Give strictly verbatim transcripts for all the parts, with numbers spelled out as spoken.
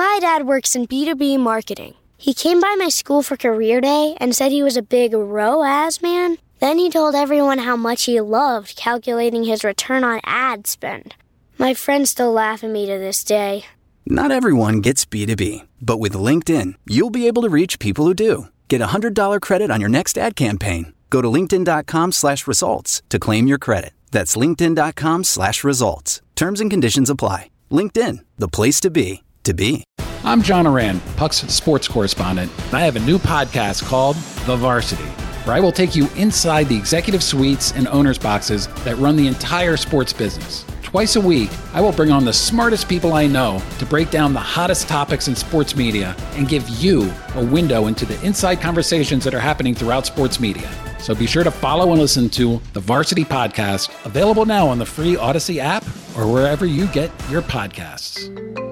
My dad works in B two B marketing. He came by my school for career day and said he was a big R O A S man. Then he told everyone how much he loved calculating his return on ad spend. My friends still laugh at me to this day. Not everyone gets B two B, but with LinkedIn, you'll be able to reach people who do. Get a one hundred dollars credit on your next ad campaign. Go to linkedin.com slash results to claim your credit. That's linkedin.com slash results. Terms and conditions apply. LinkedIn, the place to be, to be. I'm John Oran, Puck's sports correspondent, and I have a new podcast called The Varsity, where I will take you inside the executive suites and owners' boxes that run the entire sports business. Twice a week, I will bring on the smartest people I know to break down the hottest topics in sports media and give you a window into the inside conversations that are happening throughout sports media. So be sure to follow and listen to The Varsity Podcast, available now on the free Odyssey app or wherever you get your podcasts.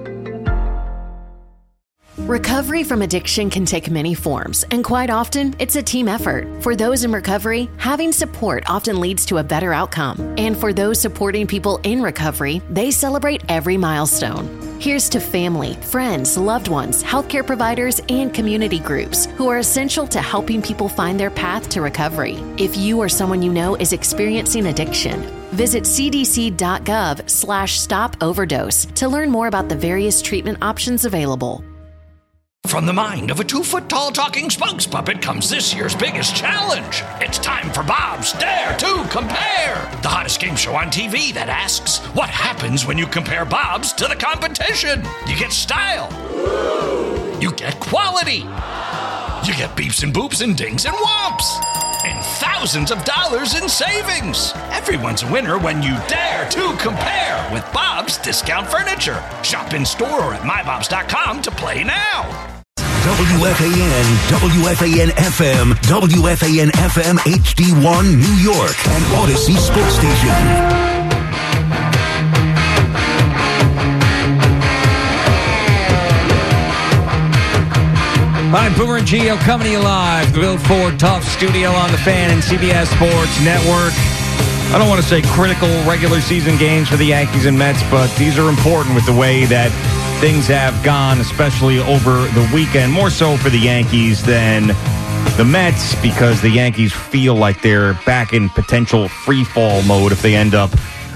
Recovery from addiction can take many forms, and quite often, it's a team effort. For those in recovery, having support often leads to a better outcome. And for those supporting people in recovery, they celebrate every milestone. Here's to family, friends, loved ones, healthcare providers, and community groups who are essential to helping people find their path to recovery. If you or someone you know is experiencing addiction, visit cdc.gov slash stop overdose to learn more about the various treatment options available. From the mind of a two-foot-tall talking spokes puppet comes this year's biggest challenge. It's time for Bob's Dare to Compare, the hottest game show on T V that asks, what happens when you compare Bob's to the competition? You get style. You get quality. You get beeps and boops and dings and whomps. And thousands of dollars in savings. Everyone's a winner when you dare to compare with Bob's Discount Furniture. Shop in store or at my bobs dot com to play now. W F A N, W F A N F M, W F A N F M H D one New York, and Odyssey Sports Station. All right, Boomer and Gio coming to you live. The Bill Ford Tough Studio on the Fan and C B S Sports Network. I don't want to say critical regular season games for the Yankees and Mets, but these are important with the way that things have gone, especially over the weekend. More so for the Yankees than the Mets, because the Yankees feel like they're back in potential free fall mode if they end up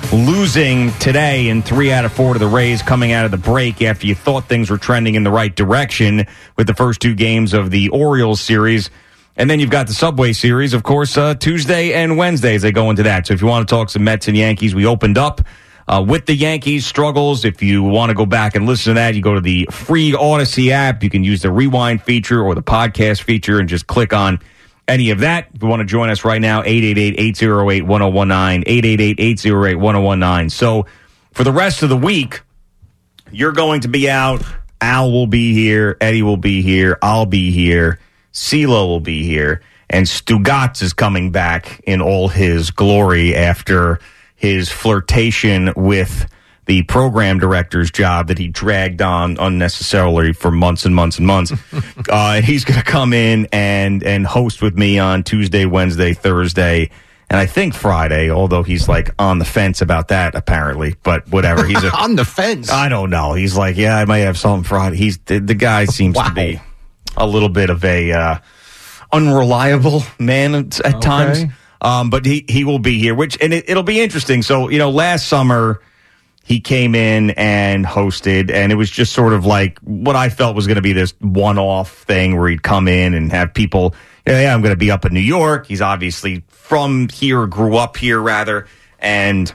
losing today in three out of four to the Rays coming out of the break after you thought things were trending in the right direction with the first two games of the Orioles series. And then you've got the Subway Series, of course, uh, Tuesday and Wednesday as they go into that. So if you want to talk some Mets and Yankees, we opened up uh, with the Yankees struggles. If you want to go back and listen to that, you go to the free Odyssey app. You can use the rewind feature or the podcast feature and just click on any of that. If you want to join us right now, eight eight eight, eight oh eight, one oh one nine, eight eight eight, eight oh eight, one oh one nine. So for the rest of the week, you're going to be out. Al will be here. Eddie will be here. I'll be here. CeeLo will be here. And Stugotz is coming back in all his glory after his flirtation with the program director's job that he dragged on unnecessarily for months and months and months. uh, and he's going to come in and, and host with me on Tuesday, Wednesday, Thursday, and I think Friday, although he's like on the fence about that apparently, but whatever. He's a, on the fence. I don't know. He's like, yeah, I might have something Friday. He's the, the guy seems wow. to be a little bit of a uh, unreliable man at, at okay. times. Um, but he, he will be here, which, and it, it'll be interesting. So, you know, last summer he came in and hosted, and it was just sort of like what I felt was going to be this one-off thing where he'd come in and have people, you know, yeah, I'm going to be up in New York. He's obviously from here, grew up here rather, and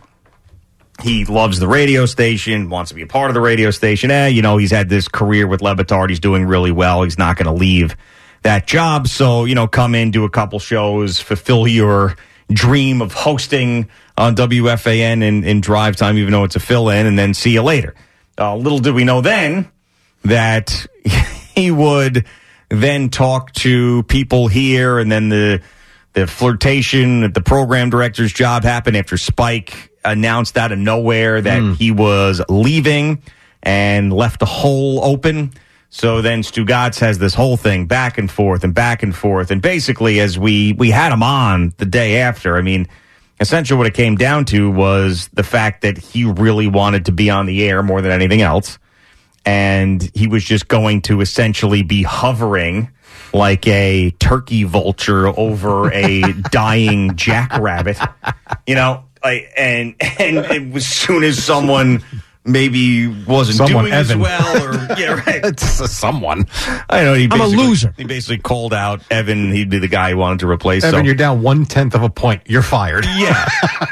he loves the radio station, wants to be a part of the radio station. Eh, you know, he's had this career with Le Batard. He's doing really well. He's not going to leave that job. So, you know, come in, do a couple shows, fulfill your dream of hosting on W F A N in, in drive time, even though it's a fill-in, and then see you later. Uh, little did we know then that he would then talk to people here, and then the the flirtation at the program director's job happened after Spike announced out of nowhere that mm. he was leaving and left a hole open. So then Stugotz has this whole thing back and forth and back and forth. And basically, as we, we had him on the day after, I mean, essentially what it came down to was the fact that he really wanted to be on the air more than anything else. and he was just going to essentially be hovering like a turkey vulture over a dying jackrabbit, you know, like, and and it was, as soon as someone maybe wasn't someone, doing Evan. as well, or yeah, right, it's uh, someone. I know. He I'm a loser. He basically called out Evan. He'd be the guy who wanted to replace. Evan, so. you're down one tenth of a point. You're fired. Yeah.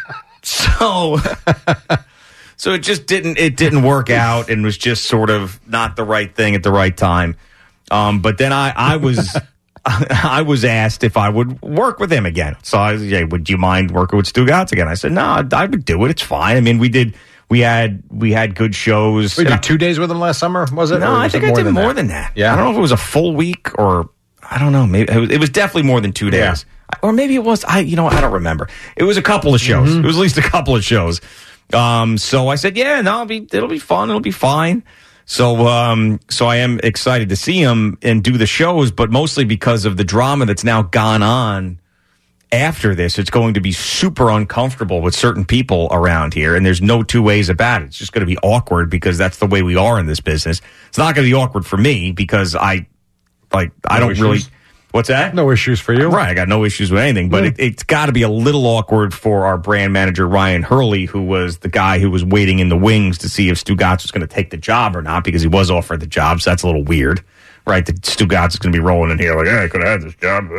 so. So it just didn't it didn't work out, and was just sort of not the right thing at the right time. Um, but then I, I was I was asked if I would work with him again. So I was, yeah, would you mind working with Stugotz again? I said, no, I, I would do it. It's fine. I mean, we did we had we had good shows. We did two days with him last summer, was it? No, I think I did more than that. Yeah. I don't know if it was a full week or I don't know. Maybe it was, it was definitely more than two days. Yeah. Or maybe it was I you know, I don't remember. It was a couple of shows. Mm-hmm. It was at least a couple of shows. Um, so I said, yeah, no, it'll be, it'll be fun. It'll be fine. So, um, so I am excited to see him and do the shows, but mostly because of the drama that's now gone on after this. It's going to be super uncomfortable with certain people around here, and there's no two ways about it. It's just going to be awkward because that's the way we are in this business. It's not going to be awkward for me because I, like, I no don't issues. really. What's that? No issues for you. Right, I got no issues with anything, but yeah. it, it's got to be a little awkward for our brand manager, Ryan Hurley, who was the guy who was waiting in the wings to see if Stugotz was going to take the job or not, because he was offered the job, so that's a little weird, right? That Stugotz is going to be rolling in here like, hey, I could have had this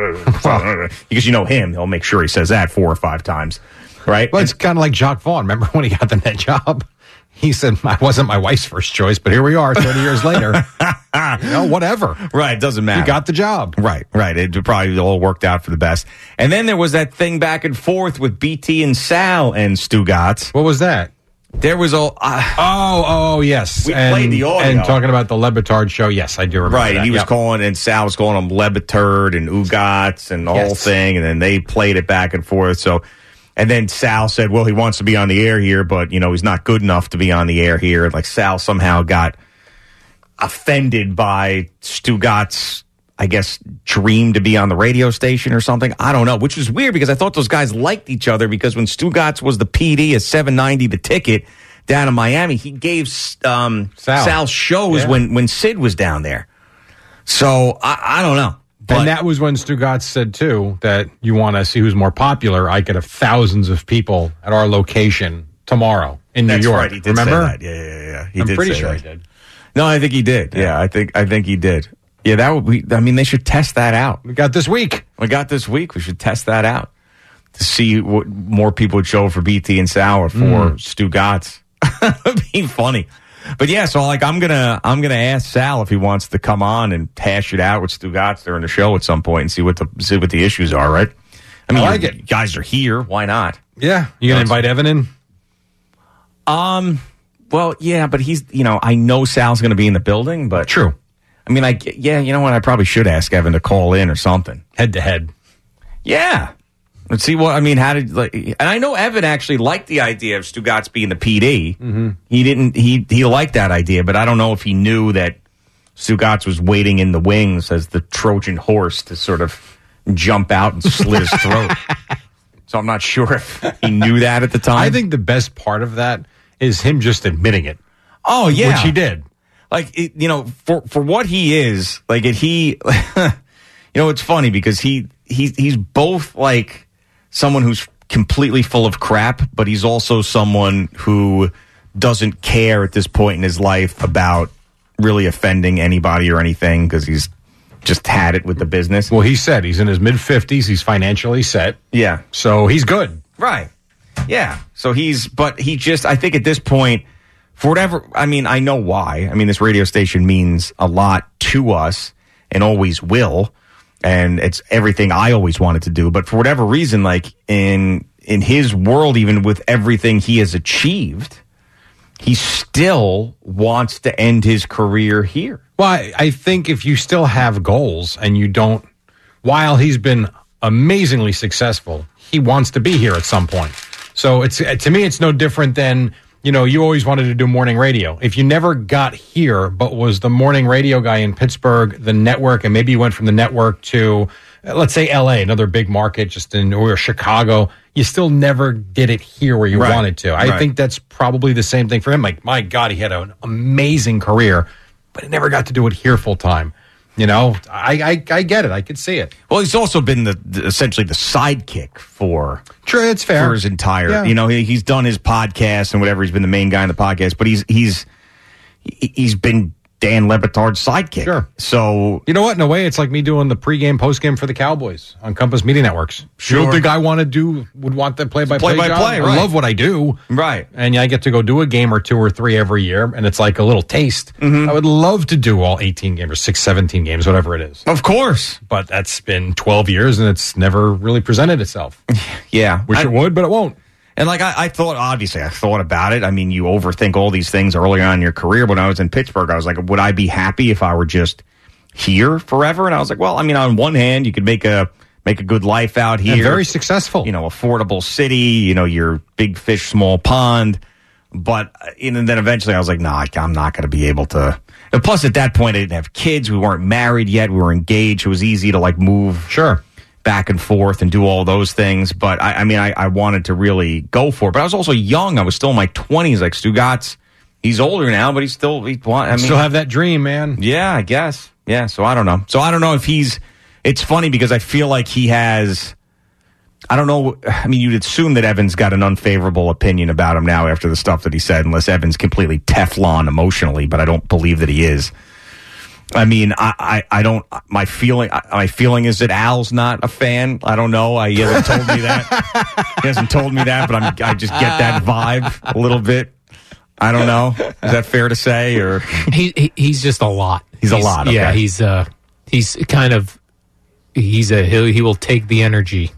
job. Because you know him, he'll make sure he says that four or five times, right? Well, it's kind of like Jacques Vaughn. Remember when he got the net job? He said, I wasn't my wife's first choice, but here we are thirty years later. You know, whatever. Right, it doesn't matter. He got the job. Right, right. It probably all worked out for the best. And then there was that thing back and forth with B T and Sal and Stugotz. What was that? There was a... Uh, oh, oh, yes. We and, played the audio. And talking about the Le Batard show, yes, I do remember right, that. and he was yep. calling, and Sal was calling him Le Batard and Ugotz and the yes. whole thing, and then they played it back and forth, so... And then Sal said, well, he wants to be on the air here, but, you know, he's not good enough to be on the air here. Like, Sal somehow got offended by Stugotz, I guess, dream to be on the radio station or something. I don't know, which is weird because I thought those guys liked each other, because when Stugotz was the P D at seven ninety The Ticket down in Miami, he gave um, Sal. Sal shows yeah. when, when Sid was down there. So, I, I don't know. But, and that was when Stugotz said, too, that you want to see who's more popular. I could have thousands of people at our location tomorrow in New that's York. Right, he did Remember? say that. Yeah, yeah, yeah. He I'm did pretty say sure that. he did. No, I think he did. Yeah. yeah, I think I think he did. Yeah, that would be. I mean, they should test that out. We got this week. We got this week. We should test that out to see what more people would show for B T and Sal or for mm. Stugotz. It'd be funny. But yeah, so like I'm gonna I'm gonna ask Sal if he wants to come on and hash it out with Stugotz during the show at some point and see what the see what the issues are. Right? I mean, I like you it. guys are here. Why not? Yeah, you gonna invite Evan in? Um. Well, yeah, but he's, you know, I know Sal's going to be in the building, but... True. I mean, I, yeah, you know what? I probably should ask Evan to call in or something. Head to head. Yeah. Let's see what, I mean, how did, like, and I know Evan actually liked the idea of Stugotz being the P D. Mm-hmm. He didn't, he, he liked that idea, but I don't know if he knew that Stugotz was waiting in the wings as the Trojan horse to sort of jump out and slit his throat. So I'm not sure if he knew that at the time. I think the best part of that is him just admitting it. Oh, yeah. Which he did. Like, it, you know, for for what he is, like, it, he, you know, it's funny because he he's he's both like someone who's completely full of crap, but he's also someone who doesn't care at this point in his life about really offending anybody or anything because he's just had it with the business. Well, he said he's in his mid fifties. He's financially set. Yeah. So he's good. Right. Yeah. So he's, but he just, I think at this point, for whatever, I mean, I know why. I mean, this radio station means a lot to us and always will. And it's everything I always wanted to do. But for whatever reason, like in, in his world, even with everything he has achieved, he still wants to end his career here. Well, I, I think if you still have goals and you don't, while he's been amazingly successful, he wants to be here at some point. So it's to me, it's no different than, you know, you always wanted to do morning radio. If you never got here, but was the morning radio guy in Pittsburgh, the network, and maybe you went from the network to, let's say, L A, another big market, just in, or Chicago, you still never did it here where you right. wanted to. I right. think that's probably the same thing for him. Like, my God, he had an amazing career. but he never got to do it here full time. You know, I, I I get it. I could see it. Well, he's also been the, the essentially the sidekick for True, it's fair. for his entire. Yeah. You know, he, he's done his podcast and whatever. He's been the main guy in the podcast, but he's he's he's been Dan Le Batard's sidekick. Sure. So you know what? In a way, it's like me doing the pregame, postgame for the Cowboys on Compass Media Networks. Sure. You don't think I want to do would want the play by play Play by play, right. I love what I do. Right. And I get to go do a game or two or three every year, and it's like a little taste. Mm-hmm. I would love to do all eighteen games or six, seventeen games, whatever it is. Of course. But that's been twelve years, and it's never really presented itself. Yeah. Wish I, it would, but it won't. And like I, I thought, obviously, I thought about it. I mean, you overthink all these things early on in your career. When I was in Pittsburgh, I was like, would I be happy if I were just here forever? And I was like, well, I mean, on one hand, you could make a make a good life out here, And very successful. You know, affordable city. You know, your big fish, small pond. But and then eventually, I was like, no, nah, I'm not going to be able to. And plus, at that point, I didn't have kids. We weren't married yet. We were engaged. It was easy to like move. Sure. Back and forth and do all those things. But I, I mean, I, I wanted to really go for it. But I was also young. I was still in my twenties, like Stugatz. He's older now, but he's still, he want, I mean, still have that dream, man. Yeah, I guess. Yeah. So I don't know. So I don't know if he's, it's funny because I feel like he has, I don't know. I mean, you'd assume that Evan's got an unfavorable opinion about him now after the stuff that he said, unless Evan's completely Teflon emotionally, but I don't believe that he is. I mean, I, I, I don't. My feeling, my feeling is that Al's not a fan. I don't know. I, he hasn't told me that. He hasn't told me that, but I'm, I just get that vibe a little bit. I don't know. Is that fair to say? Or he, he he's just a lot. He's, he's a lot. Okay. Yeah, he's uh he's kind of he's a he he will take the energy.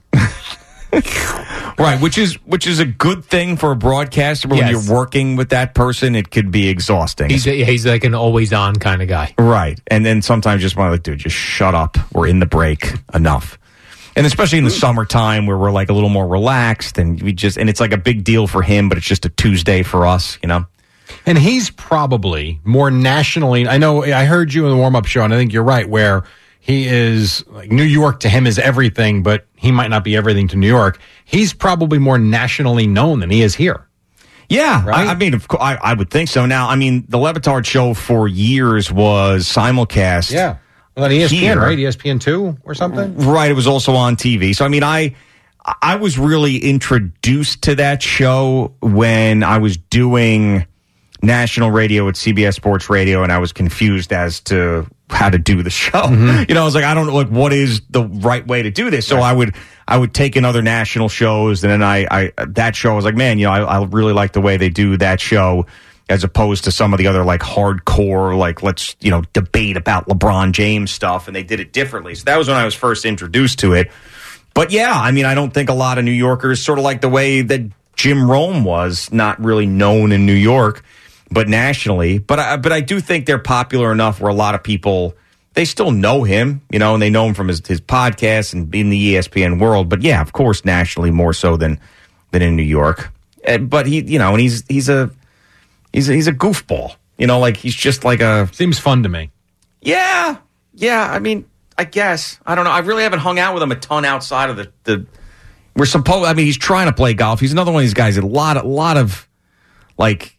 Right, which is which is a good thing for a broadcaster. But yes. when you're working with that person, it could be exhausting. He's a, he's like an always on kind of guy. Right, and then sometimes just want to like, dude, just shut up. We're in the break. Enough. And especially in the summertime where we're like a little more relaxed, and we just and it's like a big deal for him, but it's just a Tuesday for us, you know. And he's probably more nationally. I know I heard you in the warm up show, and I think you're right. Where he is, like New York to him is everything, but he might not be everything to New York. He's probably more nationally known than he is here. Yeah, right? I, I mean, of course, I, I would think so. Now, I mean, the Le Batard show for years was simulcast. Yeah, well, on E S P N, here. right? E S P N two or something. Right, it was also on T V. So, I mean, I I was really introduced to that show when I was doing national radio at C B S Sports Radio, and I was confused as to how to do the show. Mm-hmm. You know, I was like, I don't know, like, what is the right way to do this? So right. I would I would take in other national shows, and then I, I that show, I was like, man, you know, I, I really like the way they do that show as opposed to some of the other, like, hardcore, like, let's, you know, debate about LeBron James stuff, and they did it differently. So that was when I was first introduced to it. But, yeah, I mean, I don't think a lot of New Yorkers, sort of like the way that Jim Rome was not really known in New York, but nationally. But I, but I do think they're popular enough where a lot of people, they still know him, you know, and they know him from his, his podcast and in the E S P N world. But yeah, of course, nationally more so than than in New York. But he, you know, and he's he's a he's a, he's a goofball, you know, like he's just like a seems fun to me. Yeah, yeah. I mean, I guess I don't know. I really haven't hung out with him a ton outside of the the. We're supposed. I mean, he's trying to play golf. He's another one of these guys. A lot, a lot of like.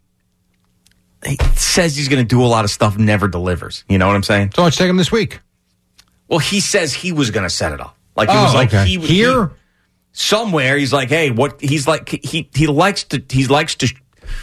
He says he's going to do a lot of stuff, never delivers. You know what I'm saying? So let's take him this week. Well, he says he was going to set it up. Like it oh, was like okay. he here he, somewhere. He's like, hey, what? He's like he he likes to he likes to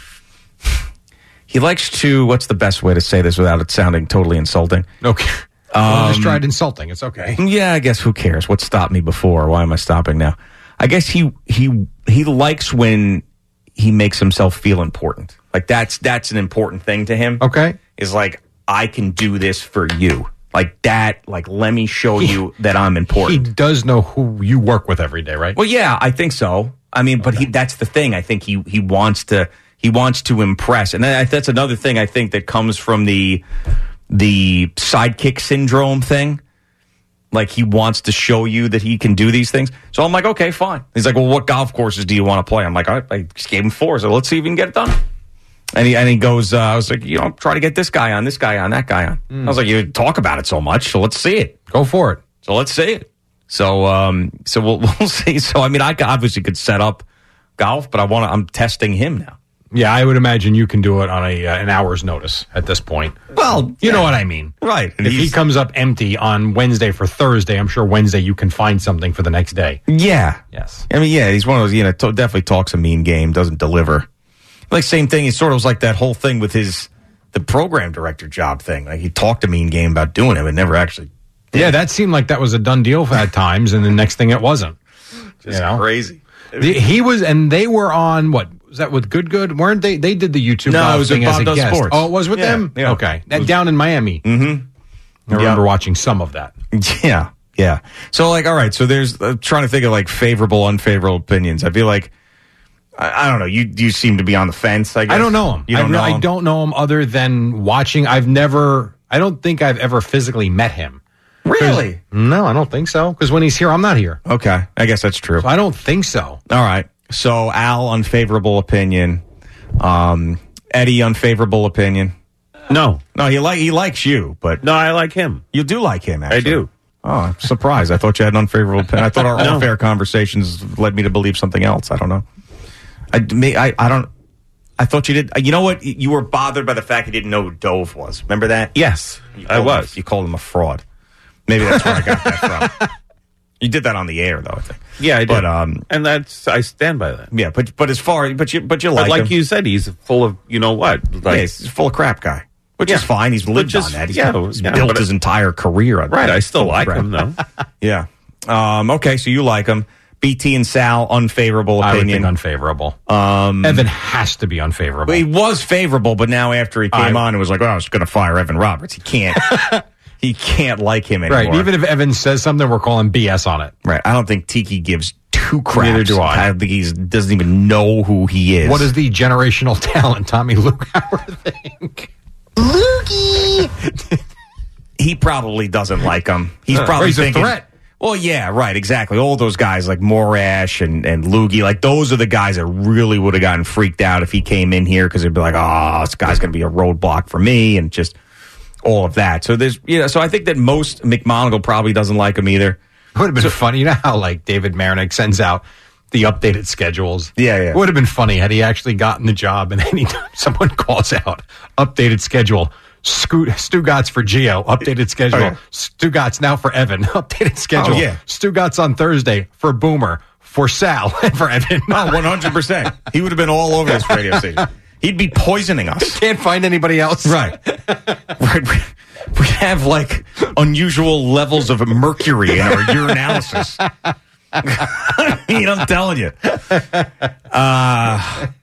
he likes to. What's the best way to say this without it sounding totally insulting? Okay, um, well, I just tried insulting. It's okay. Yeah, I guess who cares? What stopped me before? Why am I stopping now? I guess he he he likes when he makes himself feel important. Like that's that's an important thing to him. Okay. Is like, I can do this for you. Like that, like let me show he, you that I'm important. He does know who you work with every day, right? Well, yeah, I think so. I mean, but okay. he that's the thing. I think he he wants to he wants to impress. And that, that's another thing I think that comes from the the sidekick syndrome thing. Like he wants to show you that he can do these things. So I'm like, okay, fine. He's like, well, what golf courses do you want to play? I'm like, I, I just gave him four. So let's see if we can get it done. And he and he goes, uh, I was like, you know, try to get this guy on, this guy on, that guy on. Mm. I was like, you talk about it so much, so let's see it. Go for it. So let's see it. So um, so we'll we'll see. So I mean, I obviously could set up golf, but I want to. I'm testing him now. Yeah, I would imagine you can do it on a uh, an hour's notice at this point. Well, you yeah. know what I mean. Right. And if he comes up empty on Wednesday for Thursday, I'm sure Wednesday you can find something for the next day. Yeah. Yes. I mean, yeah, he's one of those, you know, to- definitely talks a mean game, doesn't deliver. Like, same thing, he sort of was like that whole thing with his, the program director job thing. Like, he talked a mean game about doing it, but never actually did. Yeah, that seemed like that was a done deal at times, and the next thing it wasn't. Just you know? crazy. The, he was, and they were on, what, was that with Good Good? Weren't they? They did the YouTube No, Bob it was thing with as Bob a Does guest. Sports. Oh, it was with Yeah, them? yeah. Okay. That down in Miami. Mm-hmm. I remember Yeah. watching some of that. Yeah, yeah. So, like, all right, so there's, uh, trying to think of, like, favorable, unfavorable opinions. I feel like, I, I don't know, you you seem to be on the fence, I guess. I don't know him. You don't I, re- know I him? don't know him other than watching. I've never, I don't think I've ever physically met him. Really? No, I don't think so. Because when he's here, I'm not here. Okay, I guess that's true. So I don't think so. All right. So, Al, unfavorable opinion. Um, Eddie, unfavorable opinion. No. No, he like he likes you, but No, I like him. you do like him, actually. I do. Oh, I'm surprised. I thought you had an unfavorable opinion. I thought our No. off-air conversations led me to believe something else. I don't know. I, may, I, I don't... I thought you did... You know what? You were bothered by the fact you didn't know who Dove was. Remember that? Yes, You I called was. Him, you called him a fraud. Maybe that's where I got that from. You did that on the air, though, I think. Yeah, I did. But, um, and that's I stand by that. yeah, but but as far... But you, but you But like like him. you said, he's full of you know what? Yeah, Like he's full of crap guy. Which Yeah. is fine. He's lived Which is- on that. He's, yeah, he's yeah, built but his it- entire career on right. that. I still Full of like crap. him though. Yeah. Um, okay, so you like him. B T and Sal, unfavorable I would opinion. think unfavorable. Um, Evan has to be unfavorable. But he was favorable, but now after he came I- on and was like, oh, I was going to fire Evan Roberts. He can't. He can't like him anymore. Right. Even if Evan says something, we're calling B S on it. Right. I don't think Tiki gives two craps. Neither do I. I don't think he doesn't even know who he is. What does the generational talent Tommy Lukauer think? He probably doesn't like him. He's Uh, probably he's a thinking, threat. Well, yeah, right, exactly. All those guys like Morash and, and Loogie, like those are the guys that really would have gotten freaked out if he came in here because they'd be like, oh, this guy's going to be a roadblock for me and just all of that. So there's, you know, so I think that most McMonagle probably doesn't like him either. It would have been funny. You know how like David Marinick sends out the updated schedules? Yeah, yeah. It would have been funny had he actually gotten the job and anytime someone calls out updated schedule. Stu Stugatz for Gio, updated schedule. Oh, yeah. Stugatz now for Evan, updated schedule. Oh, yeah. Stugatz on Thursday for Boomer, for Sal, and for Evan. Oh, one hundred percent. He would have been all over this radio station. He'd be poisoning us. Can't find anybody else. Right. Right. We- We have like unusual levels of mercury in our urinalysis. I mean, I'm telling you. Uh,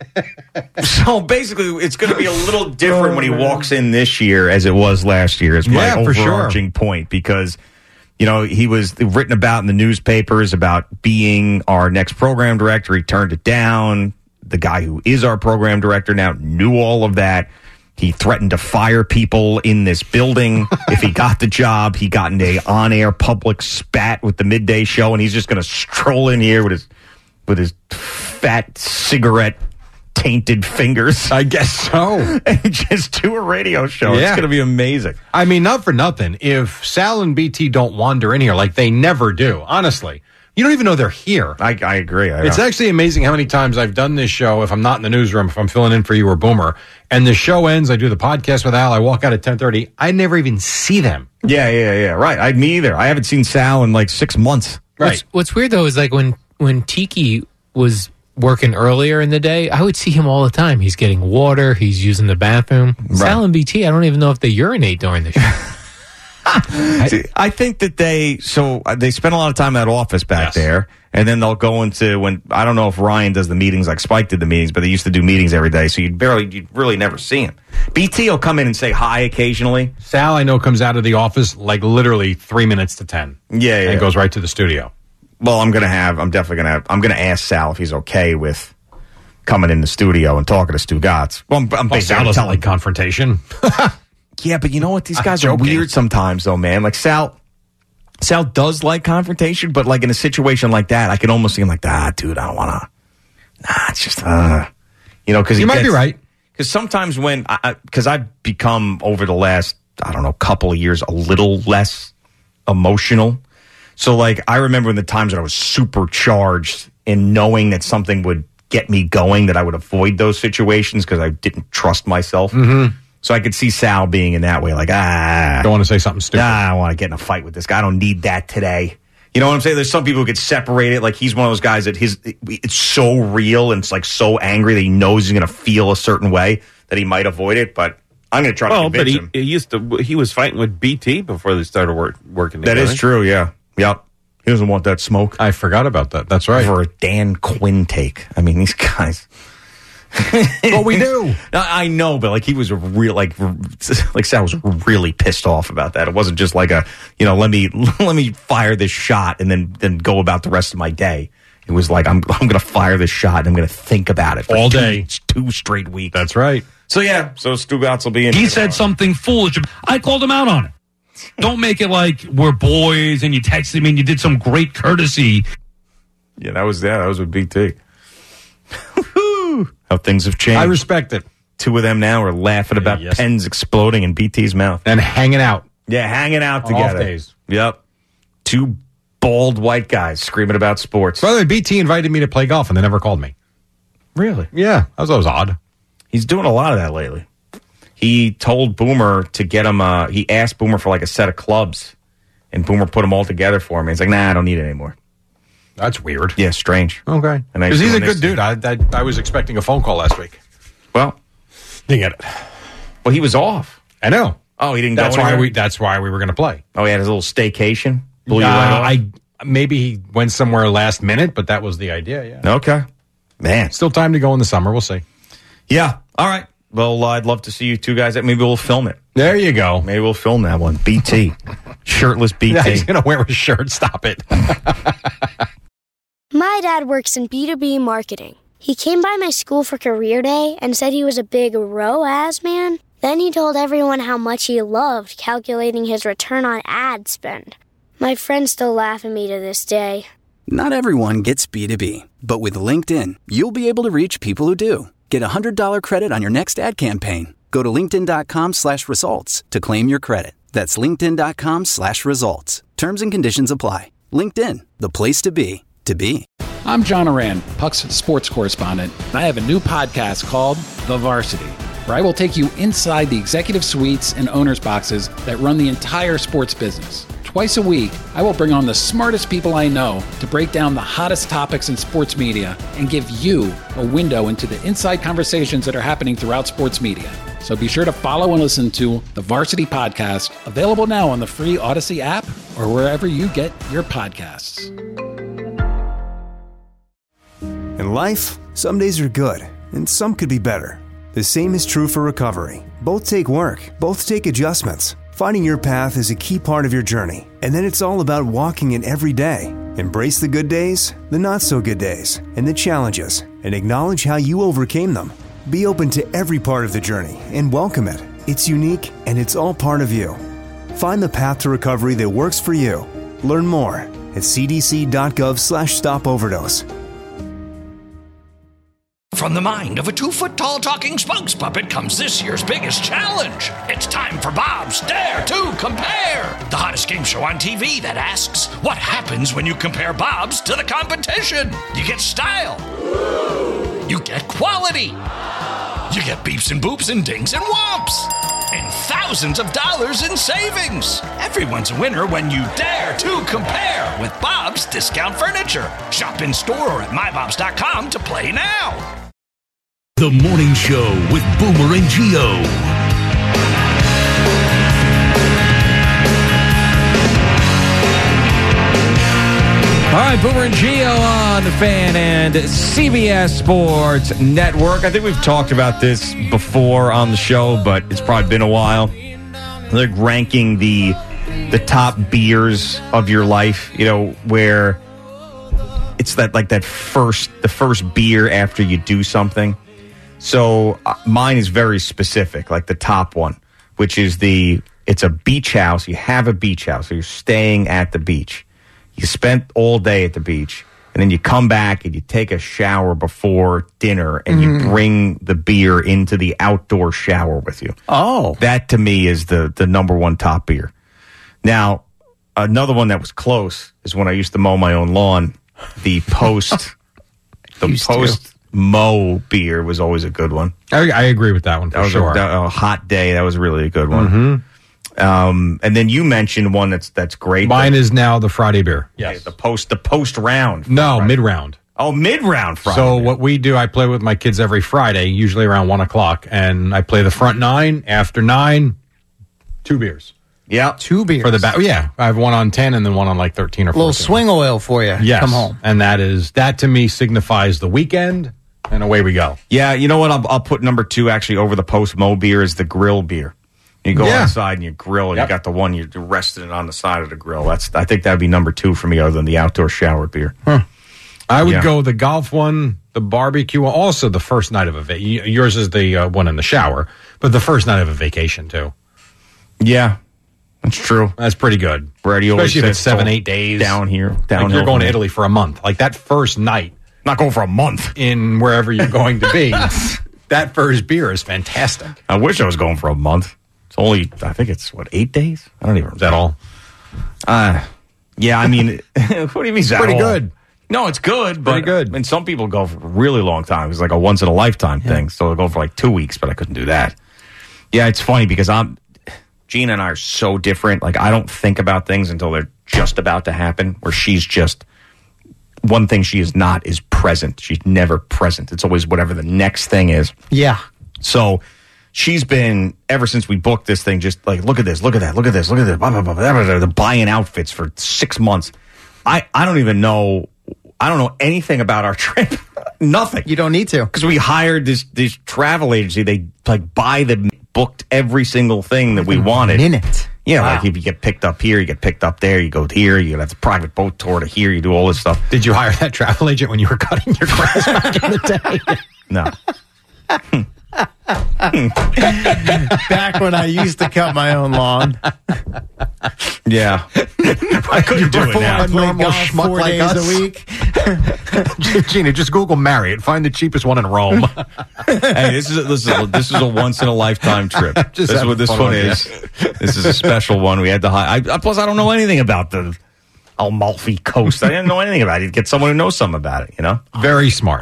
so basically, it's going to be a little different when he walks in this year as it was last year. Is my Yeah, for sure. overarching point because, you know, he was written about in the newspapers about being our next program director. He turned it down. The guy who is our program director now knew all of that. He threatened to fire people in this building if he got the job. He got in a on-air public spat with the midday show, and he's just going to stroll in here with his with his fat cigarette tainted fingers. I guess so. And just do a radio show. Yeah. It's going to be amazing. I mean, not for nothing. If Sal and B T don't wander in here like they never do, honestly, you don't even know they're here. I, I agree. I It's know. actually amazing how many times I've done this show, if I'm not in the newsroom, if I'm filling in for you or Boomer, and the show ends, I do the podcast with Al, I walk out at ten thirty, I never even see them. Yeah, yeah, yeah. Right. I, me either. I haven't seen Sal in like six months. What's, what's weird though is like when when Tiki was working earlier in the day, I would see him all the time. He's getting water. He's using the bathroom. Sal and B T, I don't even know if they urinate during the show. See, I think that they so uh, they spend a lot of time in that office back Yes. there, and then they'll go into when I don't know if Ryan does the meetings like Spike did the meetings, but they used to do meetings every day, so you'd barely, you'd really never see him. B T will come in and say hi occasionally. Sal, I know, comes out of the office like literally three minutes to ten. Yeah, yeah. And goes right to the studio. Well, I'm gonna have, I'm definitely gonna have, I'm gonna ask Sal if he's okay with coming in the studio and talking to Stu Gatz. Well, I'm, I'm Oh, basically Sal gonna doesn't tell like him. confrontation. Yeah, but you know what? These I'm guys are joking. weird sometimes, though, man. Like Sal, Sal does like confrontation, but like in a situation like that, I can almost see him like, ah, dude, I don't want to. Nah, it's just, uh, you know, because You might be right. Because sometimes when, because I've become over the last, I don't know, couple of years a little less emotional. So like, I remember in the times that I was supercharged in knowing that something would get me going, that I would avoid those situations because I didn't trust myself. Mm-hmm. So I could see Sal being in that way, like, ah. Don't want to say something stupid. Nah, I don't want to get in a fight with this guy. I don't need that today. You know what I'm saying? There's some people who get separated. Like, he's one of those guys that his it's so real and it's like so angry that he knows he's going to feel a certain way that he might avoid it. But I'm going to try to well, convince but he, him. he used to. He was fighting with B T before they started work, working That together. is true, yeah. Yep. He doesn't want that smoke. I forgot about that. That's right. For a Dan Quinn take. I mean, these guys. What we do. I I know, but like he was real, like like Sal was really pissed off about that. It wasn't just like a, you know, let me let me fire this shot and then then go about the rest of my day. It was like I'm I'm gonna fire this shot and I'm gonna think about it for all two, day, two straight weeks. That's right. So yeah, so Stugotz will be in. He here said tomorrow. something foolish. I called him out on it. Don't make it like we're boys and you texted me and you did some great courtesy. Yeah, that was yeah, that was with B T. How things have changed. I respect it. Two of them now are laughing about yes. pens exploding in B T's mouth. And hanging out. Yeah, hanging out Off together. days. Yep. Two bald white guys screaming about sports. By the way, B T invited me to play golf and they never called me. Really? Yeah, that was, that was odd. He's doing a lot of that lately. He told Boomer to get him, uh, he asked Boomer for like a set of clubs, and Boomer put them all together for him. He's like, nah, I don't need it anymore. That's weird. Yeah, strange. Okay. And I Because he's a doing good this- dude. I, I I was expecting a phone call last week. Well, Didn't get it. well, he was off. I know. Oh, he didn't That's go why anywhere? we. That's why we were going to play. Oh, he had his little staycation? Blew you Uh, right off? I maybe he went somewhere last minute, but that was the idea. Yeah. Okay. Man. Still time to go in the summer. We'll see. Yeah. All right. Well, uh, I'd love to see you two guys. Maybe we'll film it. There you go. Maybe we'll film that one. B T. Shirtless B T. Yeah, he's going to wear a shirt. Stop it. My dad works in B two B marketing. He came by my school for career day and said he was a big R O A S man. Then he told everyone how much he loved calculating his return on ad spend. My friends still laugh at me to this day. Not everyone gets B two B, but with LinkedIn, you'll be able to reach people who do. Get a one hundred dollars credit on your next ad campaign. Go to linkedin.com slash results to claim your credit. That's linkedin.com slash results. Terms and conditions apply. LinkedIn, the place to be, to be. I'm John Oran, Puck's sports correspondent, and I have a new podcast called The Varsity, where I will take you inside the executive suites and owners' boxes that run the entire sports business. Twice a week, I will bring on the smartest people I know to break down the hottest topics in sports media and give you a window into the inside conversations that are happening throughout sports media. So be sure to follow and listen to the Varsity Podcast, available now on the free Odyssey app or wherever you get your podcasts. In life, some days are good, and some could be better. The same is true for recovery. Both take work, both take adjustments. Finding your path is a key part of your journey, and then it's all about walking it every day. Embrace the good days, the not-so-good days, and the challenges, and acknowledge how you overcame them. Be open to every part of the journey and welcome it. It's unique, and it's all part of you. Find the path to recovery that works for you. Learn more at cdc.gov slash stop overdose. From the mind of a two-foot-tall talking spokes puppet comes this year's biggest challenge. It's time for Bob's Dare to Compare, the hottest game show on T V that asks, what happens when you compare Bob's to the competition? You get style. You get quality. You get beeps and boops and dings and whomps. And thousands of dollars in savings. Everyone's a winner when you dare to compare with Bob's Discount Furniture. Shop in store or at my bobs dot com to play now. The Morning Show with Boomer and Gio. All right, Boomer and Gio on the Fan and C B S Sports Network. I think we've talked about this before on the show, but it's probably been a while. They're ranking the the top beers of your life, you know, where it's that like that first the first beer after you do something. So uh, mine is very specific, like the top one, which is the it's a beach house. You have a beach house, so you're staying at the beach. You spent all day at the beach, and then you come back and you take a shower before dinner, and Mm-hmm. you bring the beer into the outdoor shower with you. Oh. That, to me, is the, the number one top beer. Now, another one that was close is when I used to mow my own lawn, the post, the Used to. post Mo beer was always a good one. I, I agree with that one for that was sure. A, that, a hot day. That was really a good one. Mm-hmm. Um, and then you mentioned one that's that's great. Mine is now the Friday beer. Yes, the post the post round. No, mid round. Oh, mid round Friday. So what we do, I play with my kids every Friday, usually around one o'clock, and I play the front nine. After nine, two beers. Yeah, two beers for the back. Yeah, I have one on ten and then one on like thirteen or fourteen. A little swing oil for you. Yes, come home. And that is that to me signifies the weekend, and away we go. Yeah, you know what? I'll, I'll put number two actually over the post Mo beer is the grill beer. You go Yeah. outside and you grill, and Yep. you got the one you're resting it on the side of the grill. That's I think that'd be number two for me, other than the outdoor shower beer. Huh. I would Yeah. go the golf one, the barbecue one, also the first night of a va- yours is the uh, one in the shower, but the first night of a vacation too. Yeah, that's true. That's pretty good. Brady always Especially if it's says, seven, "Don't eight days down here, Like down you're going to Italy for a month. Like that first night, not going for a month in wherever you're going to be. That first beer is fantastic. I wish I was going for a month. It's only, I think it's what eight days. I don't even. Is that all? Uh yeah. I mean, what do you mean? Is that Pretty all? good. No, it's good, but Pretty good. I mean, some people go for a really long time. It's like a once in a lifetime thing. So they'll go for like two weeks, but I couldn't do that. Yeah, it's funny because I'm Gina and I are so different. Like I don't think about things until they're just about to happen. Where she's just one thing she is not is present. She's never present. It's always whatever the next thing is. Yeah. So she's been, ever since we booked this thing, just like, look at this, look at that, look at this, look at this, blah, blah, blah, blah, blah, blah, blah, buying outfits for six months. I, I don't even know, I don't know anything about our trip. Nothing. You don't need to. Because we hired this, this travel agency. They like buy the, booked every single thing that we wanted. Minute. Yeah, Wow. like if you get picked up here, you get picked up there, you go here, you have the private boat tour to here, you do all this stuff. Did you hire that travel agent when you were cutting your grass back in the day? No. Back when I used to cut my own lawn. Yeah. I couldn't do it now. A normal golf schmuck four like days us. a week. Gina, just Google Marriott. Find the cheapest one in Rome. Hey, this is a, this is a, this is a once in a lifetime trip. Just This is having what this fun one with is. This is a special one. We had to hire. I, plus, I don't know anything about the Amalfi Coast. I didn't know anything about it. Get someone who knows something about it. You know, Very smart.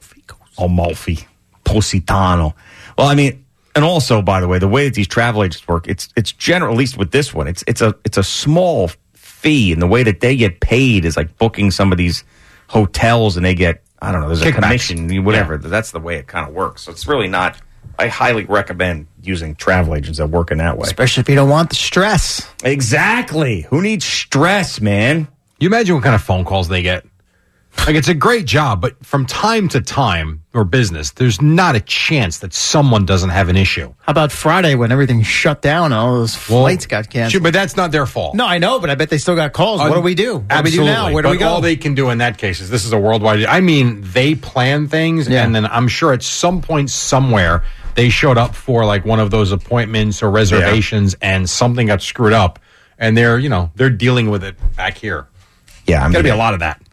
Amalfi Positano. Well, I mean, and also, by the way, the way that these travel agents work, it's it's general. At least with this one, it's it's a it's a small fee, and the way that they get paid is like booking some of these hotels, and they get I don't know, there's a Kickbacks. commission, whatever. That's the way it kind of works. So it's really not. I highly recommend using travel agents that work in that way. Especially if you don't want the stress. Exactly. Who needs stress, man? You imagine what kind of phone calls they get. Like, it's a great job, but from time to time, or business, there's not a chance that someone doesn't have an issue. How about Friday when everything shut down and all those flights got canceled? Sure, but that's not their fault. No, I know, but I bet they still got calls. What do we do? What do we do now? Where do but we go? all they can do in that case is this is a worldwide. I mean, they plan things, Yeah. and then I'm sure at some point somewhere they showed up for like one of those appointments or reservations, and something got screwed up, and they're you know they're dealing with it back here. Yeah, I'm Got to be a lot of that.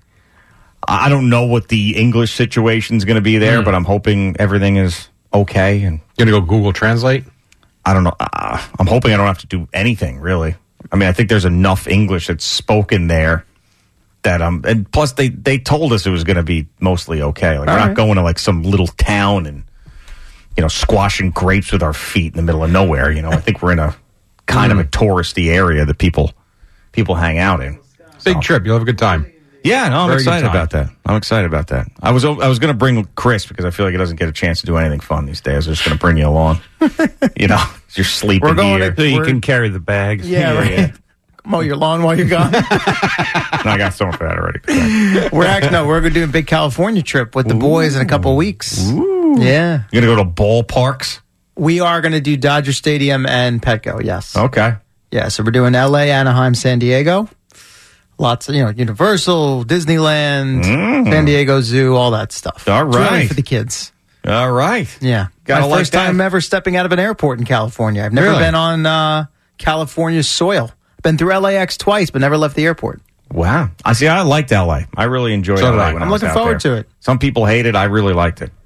I don't know what the English situation is going to be there, Mm. but I'm hoping everything is okay. And You're gonna go Google Translate. I don't know. Uh, I'm hoping I don't have to do anything really. I mean, I think there's enough English that's spoken there that um. And plus, they they told us it was going to be mostly okay. Like All we're right. not going to like some little town and you know squashing grapes with our feet in the middle of nowhere. You know, I think we're in a kind of a touristy area that people people hang out in. Big trip. You'll have a good time. Yeah, no, I'm Very good excited time. about that. I'm excited about that. I was I was going to bring Chris because I feel like he doesn't get a chance to do anything fun these days. I was just going to bring you along. You know, you're sleeping We're going here. to- So you We're- can carry the bags. yeah, right. Mow your lawn while you're gone. No, I got someone for that already. We're actually no, we're going to do a big California trip with the boys in a couple of weeks. Ooh. Yeah, You're going to go to ballparks? we are going to do Dodger Stadium and Petco. Yes. Okay. Yeah, so we're doing L A, Anaheim, San Diego. Lots of, you know, Universal, Disneyland, Mm. San Diego Zoo, all that stuff. All It's really right. for the kids. All right. Yeah. Gotta My like first that. time ever stepping out of an airport in California. I've never Really? been on uh, California's soil. Been through L A X twice, but never left the airport. Wow. I see. I liked L A. I really enjoyed So L A did I. when I'm I was looking out forward there. to it. Some people hate it. I really liked it.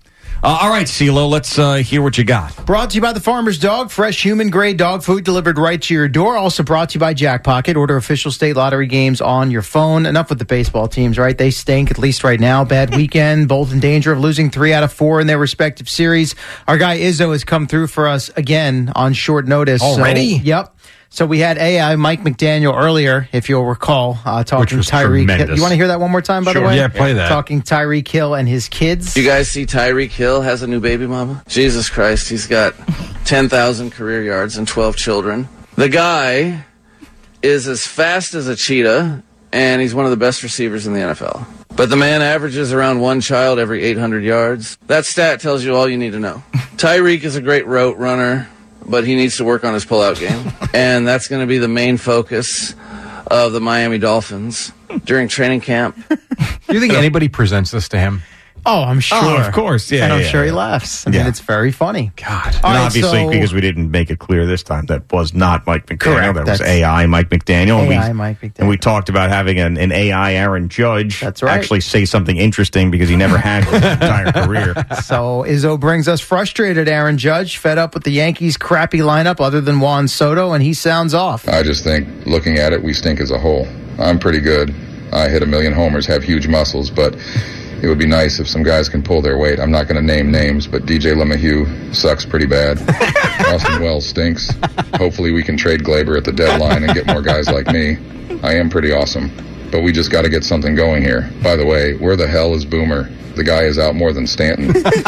Uh, all right, CeeLo, let's uh, hear what you got. Brought to you by the Farmer's Dog. Fresh human-grade dog food delivered right to your door. Also brought to you by Jackpocket. Order official state lottery games on your phone. Enough with the baseball teams, right? They stink, at least right now. Bad weekend. Both in danger of losing three out of four in their respective series. Our guy Izzo has come through for us again on short notice. Already? So, yep. So we had A I Mike McDaniel earlier, if you'll recall, uh, talking was Tyreek. tremendous. You want to hear that one more time, by Sure. the way? Yeah, play that. Talking Tyreek Hill and his kids. You guys see Tyreek Hill has a new baby mama? Jesus Christ, he's got ten thousand career yards and twelve children. The guy is as fast as a cheetah, and he's one of the best receivers in the N F L. But the man averages around one child every eight hundred yards. That stat tells you all you need to know. Tyreek is a great route runner, but he needs to work on his pullout game. And that's going to be the main focus of the Miami Dolphins during training camp. Do you think anybody presents this to him? Oh, I'm sure. Oh, of course. Yeah, And I'm yeah, sure he yeah. laughs. I Yeah. mean, it's very funny. God. All And right, obviously, so- because we didn't make it clear this time, that was not Mike McDaniel. Correct, That was that's- A I Mike McDaniel. And A I we, Mike McDaniel. And we talked about having an, an A I Aaron Judge That's right. actually say something interesting because he never had his entire career. So Izzo brings us frustrated Aaron Judge, fed up with the Yankees' crappy lineup other than Juan Soto, and he sounds off. I just think, looking at it, we stink as a whole. I'm pretty good. I hit a million homers, have huge muscles, but it would be nice if some guys can pull their weight. I'm not going to name names, but D J LeMahieu sucks pretty bad. Austin Wells stinks. Hopefully we can trade Glaber at the deadline and get more guys like me. I am pretty awesome, but we just got to get something going here. By the way, where the hell is Boomer? The guy is out more than Stanton.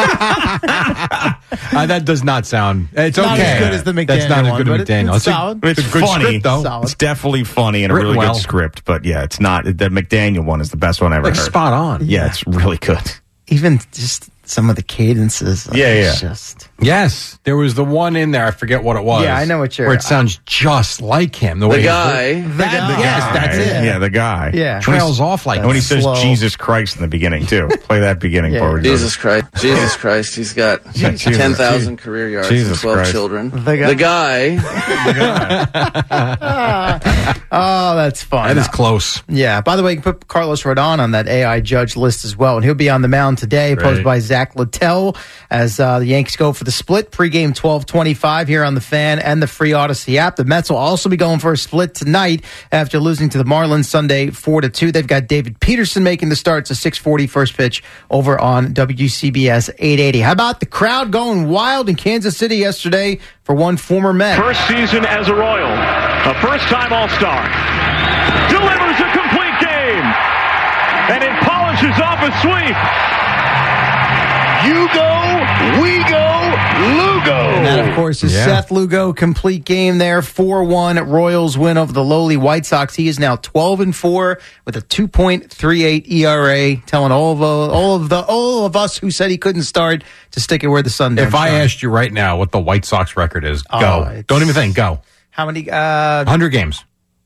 Uh, that does not sound. It's Not okay. as good as the That's not McDaniel as good one, as but it- McDaniel. it's a- solid. It's, a good funny. script, though. Solid. It's definitely funny and a Written really well. good script, but yeah, it's not. The McDaniel one is the best one I ever Like heard. spot on. Yeah, it's really good. Even just some of the cadences. Yeah, it's yeah. Just Yes, there was the one in there. I forget what it was. Yeah, I know what you're- Where it sounds just like him. The, The way he- guy, the guy. Yes, that's it. Yeah, the guy. Yeah. Trails off like And when he says Slow. Jesus Christ in the beginning, too. Play that beginning Yeah. part. Jesus Christ, Jesus Christ, he's got Jesus. ten thousand career yards Jesus and twelve Christ. children. The guy. The guy, Oh, that's fun. That is close. Yeah. By the way, you can put Carlos Rodon on that A I Judge list as well, and he'll be on the mound today, opposed Right. by Zach Littell, as uh, the Yankees go for the split pregame twelve twenty-five here on the Fan and the Free Odyssey app. The Mets will also be going for a split tonight after losing to the Marlins Sunday four to two. They've got David Peterson making the start. It's a six forty first pitch over on W C B S eight eighty. How about the crowd going wild in Kansas City yesterday for one former Met? First season as a Royal, a first-time All-Star, delivers a complete game, and it polishes off a sweep. You go, we go, Lugo. And that, of course, is Yeah. Seth Lugo. Complete game there. four one Royals win over the lowly White Sox. He is now twelve and four with a two point three eight E R A, telling all of, uh, all of the all of us who said he couldn't start to stick it where the sun don't If I shine. asked you right now what the White Sox record is, Oh, go. it's- Don't even think. Go. How many? Uh, one hundred games.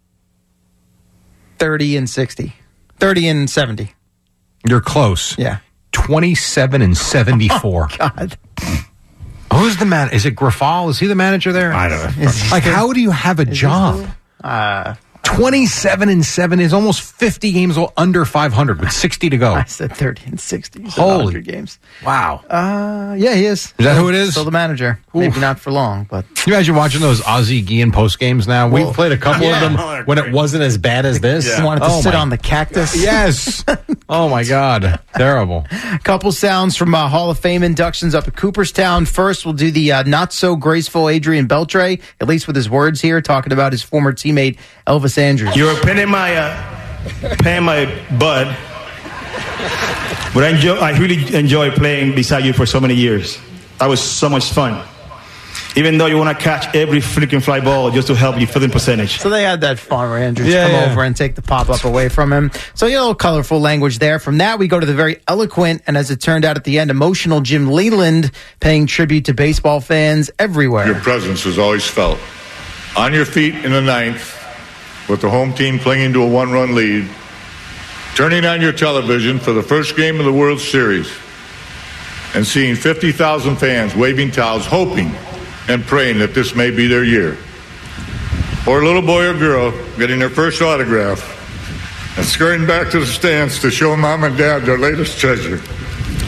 thirty and sixty. thirty and seventy. You're close. Yeah. twenty-seven and seventy-four. Oh, God. Who's the man? Is it Grafal? Is he the manager there? I don't know. Is he Like, still- how do you have a is he job? still- Uh, twenty-seven and seven is almost fifty games under five hundred with sixty to go. I said thirty and sixty. So Holy- one hundred games. Wow. Uh, yeah, he is. Is that who it is? Still the manager. Maybe not for long, but Can you imagine watching those Ozzie Guillen post games now? Well, We've played a couple yeah. of them when it wasn't as bad as this. he wanted to Oh, sit my- on the cactus. Yes. Oh, my God. Terrible. Couple sounds from uh, Hall of Fame inductions up at Cooperstown. First, we'll do the uh, not so graceful Adrian Beltre, at least with his words here, talking about his former teammate Elvis Andrews. You're a pain in my, uh, pain in my butt, but I enjoy. I really enjoy playing beside you for so many years. That was so much fun. Even though you want to catch every freaking fly ball just to help your fielding percentage. So they had that fun where Andrews Yeah, come yeah. over and take the pop-up away from him. So, you know, colorful language there. From that, we go to the very eloquent and, as it turned out at the end, emotional Jim Leland paying tribute to baseball fans everywhere. Your presence was always felt. On your feet in the ninth, with the home team clinging to a one-run lead, turning on your television for the first game of the World Series, and seeing fifty thousand fans waving towels, hoping and praying that this may be their year. Or a little boy or girl getting their first autograph and scurrying back to the stands to show mom and dad their latest treasure.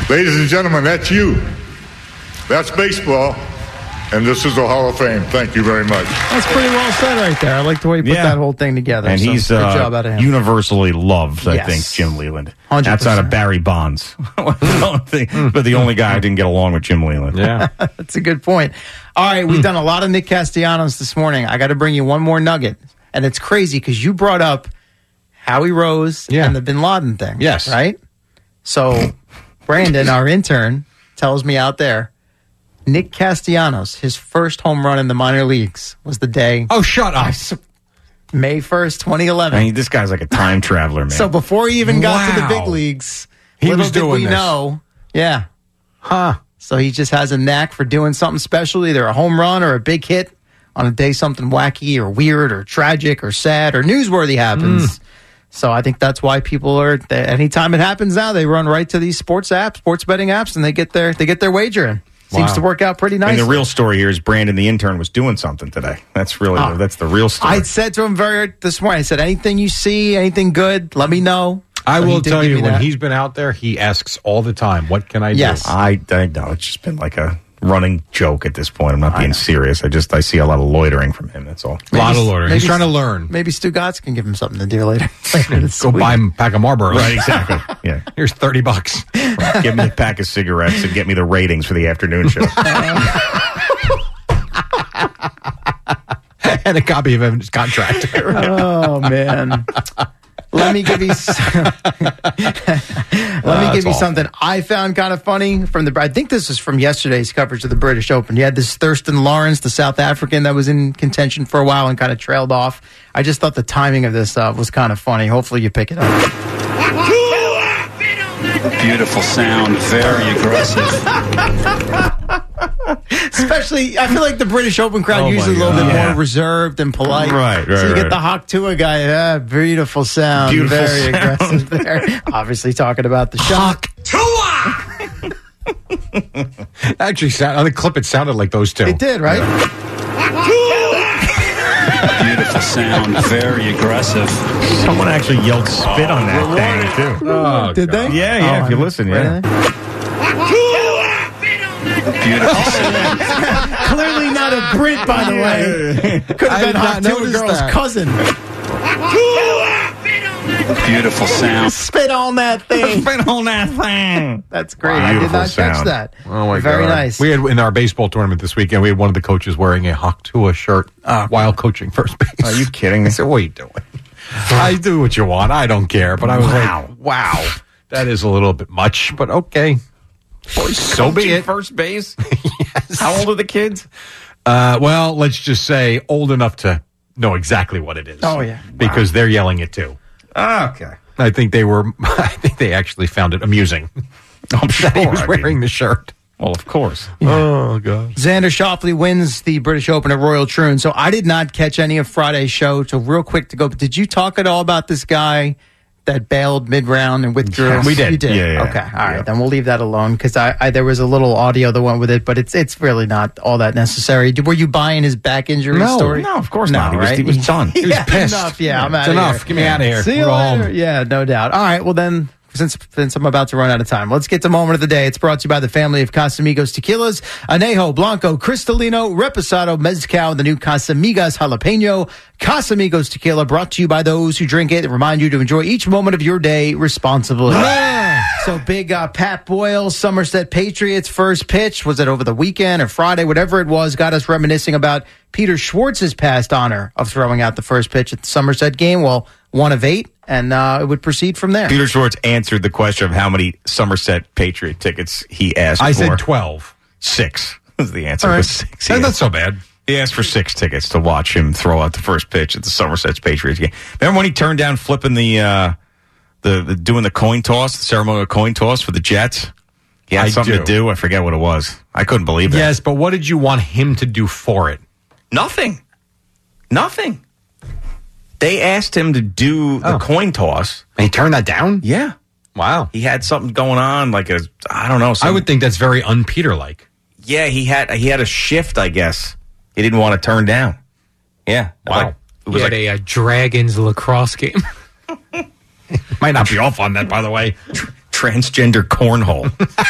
Ladies and gentlemen, that's you. That's baseball. And this is the Hall of Fame. Thank you very much. That's pretty well said right there. I like the way you put Yeah. that whole thing together. And so he's good uh, job out of him. universally loved, I Yes. think, Jim Leland. one hundred percent. Outside of Barry Bonds. I don't think- but the only guy I didn't get along with Jim Leland. Yeah. That's a good point. All right, we've done a lot of Nick Castellanos this morning. I got to bring you one more nugget. And it's crazy because you brought up Howie Rose Yeah. and the Bin Laden thing. Yes. Right? So Brandon, our intern, tells me out there, Nick Castellanos, his first home run in the minor leagues was the day. Oh, shut up. May first, twenty eleven. I mean, this guy's like a time traveler, man. So before he even got to the Wow. big leagues, He little was did doing we this. know. Yeah. Huh. So he just has a knack for doing something special, either a home run or a big hit on a day something wacky or weird or tragic or sad or newsworthy happens. So I think that's why people are, they, anytime it happens now, they run right to these sports apps, sports betting apps, and they get their, they get their wager in. Seems Wow. to work out pretty I nicely. mean, the real story here is Brandon, the intern, was doing something today. That's really, Ah. that's the real story. I said to him very this morning, I said, anything you see, anything good, let me know. I So he will did tell give you, me when that. he's been out there, he asks all the time, what can I Yes. do? I, I know. It's just been like a running joke at this point. I'm not being serious. I just, I see a lot of loitering from him. That's all. A lot of loitering. He's trying to learn. Maybe Stu Gatz can give him something to do later. later this Go week. buy him a pack of Marlboros. Right, exactly. Yeah. Here's thirty bucks. Give me a pack of cigarettes and get me the ratings for the afternoon show. And a copy of his contract. Oh man. Let me give you. s- Let me give you awful. something I found kind of funny from the. I think this is from yesterday's coverage of the British Open. You had this Thurston Lawrence, the South African, that was in contention for a while and kind of trailed off. I just thought the timing of this uh, was kind of funny. Hopefully, you pick it up. Beautiful sound, very aggressive. Especially, I feel like the British Open crowd Oh, my usually a little God. bit Yeah. more reserved and polite. Right, right, So you right. get the Hawk Tua guy. Ah, beautiful sound, Beautiful very sound. aggressive there. Obviously, talking about the shot. Actually, sound, on the clip, it sounded like those two. It did, right? Beautiful sound, very aggressive. Someone actually yelled spit on that thing, too. Oh, Did they? Yeah, yeah, Oh, if you I- listen, yeah. Beautiful sound. Clearly not a Brit, by the way. Could I have been did not Hawk Tua notice girl's that. cousin. Beautiful sound. Spit on that thing. Spit on that thing. That's great. I did Beautiful not catch sound. that. Oh my Very God. nice. We had in our baseball tournament this weekend. We had one of the coaches wearing a Hawk Tua shirt while coaching first base. Are you kidding me? I said, "What are you doing?" I do what you want. I don't care. But I was Wow. like, "Wow, that is a little bit much." But okay, so be it. First base? Yes. How old are the kids? Uh, well, let's just say old enough to know exactly what it is. Oh, yeah. because they're yelling it too. Okay. I think they were. I think they actually found it amusing. I'm sure. that he was I wearing mean, the shirt. well, of course. Oh God. Xander Schauffele wins the British Open at Royal Troon. So I did not catch any of Friday's show. So real quick to go. But did you talk at all about this guy that bailed mid round and withdrew? Yes. We did. You did. Yeah, yeah, okay. All right. yeah. Then we'll leave that alone because I, I there was a little audio that went with it, but it's it's really not all that necessary. Were you buying his back injury No. story? No, of course No, not. He was, right? he was done. He was yeah, pissed. Enough. Yeah, I'm It's out of enough. here. Get me out of here. See you We're later. home. Yeah, no doubt. All right. Well, then, since, since I'm about to run out of time, let's get to Moment of the Day. It's brought to you by the family of Casamigos Tequilas, Anejo, Blanco, Cristalino, Reposado, Mezcal, and the new Casamigas Jalapeno. Casamigos Tequila, brought to you by those who drink it and remind you to enjoy each moment of your day responsibly. So big uh, Pat Boyle, Somerset Patriots first pitch. Was it over the weekend or Friday? Whatever it was, got us reminiscing about Peter Schwartz's past honor of throwing out the first pitch at the Somerset game. Well, one of eight, and uh, it would proceed from there. Peter Schwartz answered the question of how many Somerset Patriot tickets he asked I for. said twelve. Six was the answer. All It right. was six. He That's not asked- so bad. He asked for six tickets to watch him throw out the first pitch at the Somerset Patriots game. Remember when he turned down flipping the, uh, the, the doing the coin toss, the ceremonial coin toss for the Jets? He had I something do. to do. I forget what it was. I couldn't believe that. Yes, but what did you want him to do for it? Nothing. Nothing. They asked him to do the Oh. coin toss. And he turned that down? Yeah. Wow. He had something going on, like a, I don't know. Some, I would think that's very un-Peter like. Yeah, he had he had a shift, I guess. He didn't want to turn down. Yeah. Wow. Like, it He was had like, a, uh Dragons lacrosse game. Might not be off on that, by the way. transgender cornhole.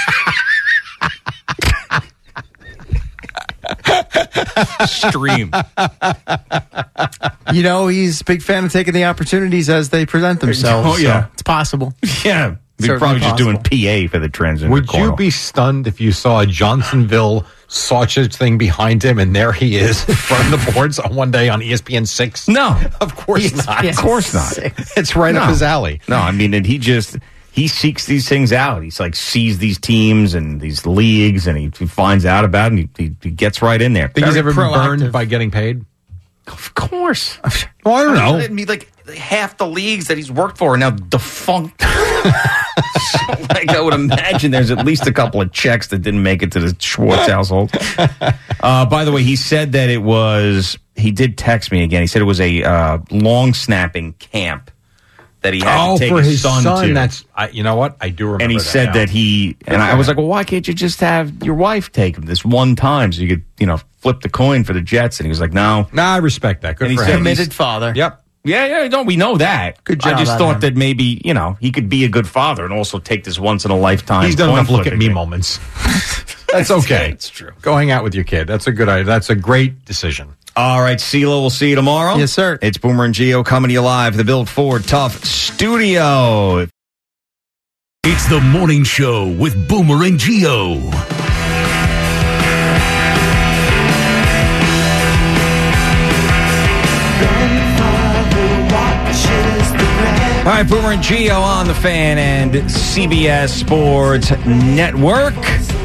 Stream. You know, he's a big fan of taking the opportunities as they present themselves. Oh, yeah. So it's possible. Yeah. He's Certainly probably just possible. doing P A for the transgender Would cornhole. you be stunned if you saw a Johnsonville sausage thing behind him and there he is in front of the boards on one day on E S P N six? No. Of course not. Of course not. It's right No. up his alley. No, I mean, and he just, he seeks these things out. He's like, sees these teams and these leagues and he, he finds out about it and he, he, he gets right in there. Think he's Very ever been proactive. burned by getting paid? Of course. Well, I don't know. I mean, like, half the leagues that he's worked for are now defunct. So, like, I would imagine there's at least a couple of checks that didn't make it to the Schwartz household. Uh, by the way, he said that it was, he did text me again. He said it was a uh, long snapping camp that he had Oh, to take for his, his son, son. to. That's, I, you know what? I do remember And he that said now. that he, and I was like, well, why can't you just have your wife take him this one time so you could, you know, flip the coin for the Jets? And he was like, no. Nah, I respect that. Good And he for said him. he's- Committed father. Yep. Yeah, yeah, no, we know that. Good I job just on thought him. that maybe, you know, he could be a good father and also take this once in a lifetime. He's done coin enough look at flipping me thing. moments. That's okay. It's true. Go hang out with your kid. That's a good idea. That's a great decision. All right, CeeLo, we'll see you tomorrow. Yes, sir. It's Boomer and Gio coming to you live, the Build Ford Tough Studio. It's the morning show with Boomer and Gio. All right, Boomer and Gio on the Fan and C B S Sports Network.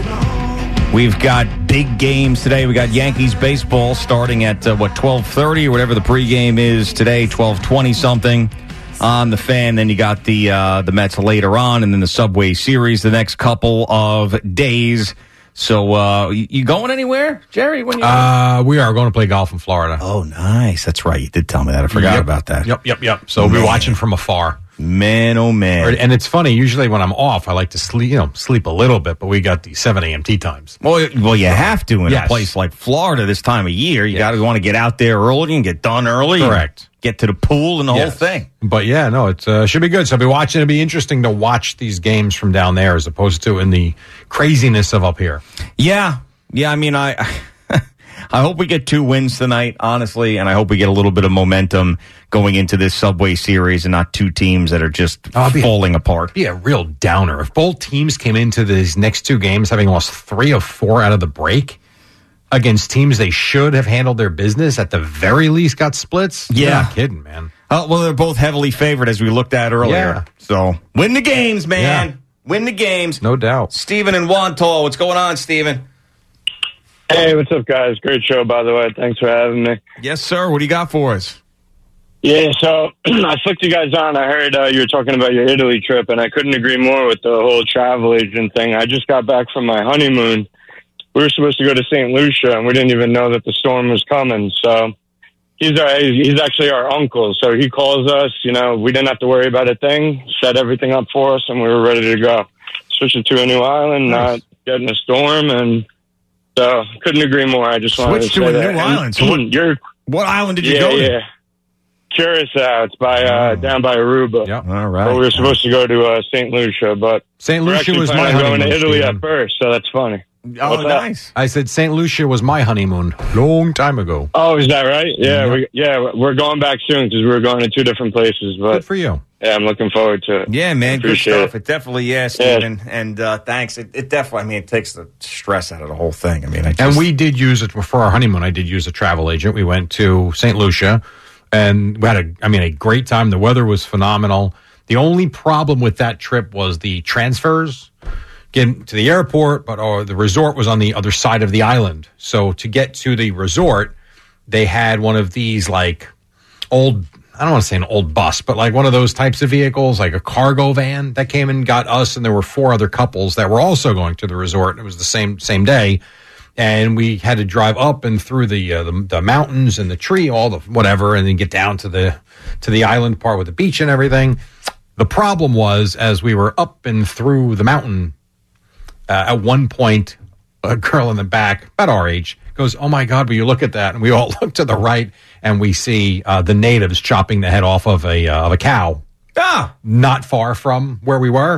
We've got big games today. We got Yankees baseball starting at, uh, what, twelve thirty or whatever the pregame is today, twelve twenty something on the Fan. Then you got the uh, the Mets later on, and then the Subway Series the next couple of days. So, uh, you, you going anywhere, Jerry? When you Uh, we are going to play golf in Florida. Oh, nice. That's right. You did tell me that. I forgot Yep. about that. Yep, yep, yep. So we'll be Man. watching from afar. Man, oh, man. And it's funny. Usually when I'm off, I like to sleep, you know, sleep a little bit. But we got the seven a.m. tee times. Well, well, you have to in Yes. a place like Florida this time of year. You Yes. got to want to get out there early and get done early. and Correct. Get to the pool and the whole Yes. thing. But yeah, no, it uh, should be good. So I'll be watching. It'll be interesting to watch these games from down there as opposed to in the craziness of up here. Yeah, yeah. I mean, I, I hope we get two wins tonight, honestly, and I hope we get a little bit of momentum going into this Subway Series and not two teams that are just Oh, be- falling apart. Be a real downer if both teams came into these next two games having lost three of four out of the break against teams they should have handled their business, at the very least got splits. You're Yeah. not kidding, man. Uh, well, they're both heavily favored as we looked at earlier. Yeah. So win the games, man. Yeah. Win the games. No doubt. Steven and Wantagh, what's going on, Steven? Hey, what's up, guys? Great show, by the way. Thanks for having me. Yes, sir. What do you got for us? Yeah, so I flicked you guys on. I heard uh, you were talking about your Italy trip, and I couldn't agree more with the whole travel agent thing. I just got back from my honeymoon. We were supposed to go to Saint Lucia, and we didn't even know that the storm was coming. So he's our, he's actually our uncle. So he calls us. You know, we didn't have to worry about a thing. Set everything up for us, and we were ready to go. Switching to a new island, Nice. not getting a storm, and so couldn't agree more. I just wanted Switch to, to say a that. new And island. So what, you're what island did you yeah, go to? yeah. Curacao. It's by uh, down by Aruba. Yep. All right. But we were supposed to go to uh, Saint Lucia, but Saint we're Lucia actually was my planning on going to honeymoon, Italy Steven. at first, so that's funny. Oh, What's that? nice. I said Saint Lucia was my honeymoon long time ago. Oh, is that right? Yeah, Yep. we, yeah, we're going back soon because we were going to two different places. Good But for you. yeah, I'm looking forward to it. Yeah, man, good Appreciate stuff. it. It definitely, yeah, Steven. And uh, thanks. It, it definitely, I mean, it takes the stress out of the whole thing. I mean, I just, And we did use it for our honeymoon. I did use a travel agent. We went to Saint Lucia, and we had a, I mean, a great time. The weather was phenomenal. The only problem with that trip was the transfers, getting to the airport, but or the resort was on the other side of the island. So to get to the resort, they had one of these like old, I don't want to say an old bus, but like one of those types of vehicles, like a cargo van that came and got us, and there were four other couples that were also going to the resort. It was the same same day. And we had to drive up and through the, uh, the the mountains and the tree, all the whatever, and then get down to the to the island part with the beach and everything. The problem was, as we were up and through the mountain, uh, at one point, a girl in the back, about our age, goes, "Oh my God, will you look at that?" And we all look to the right, and we see uh, the natives chopping the head off of a uh, of a cow, ah, not far from where we were.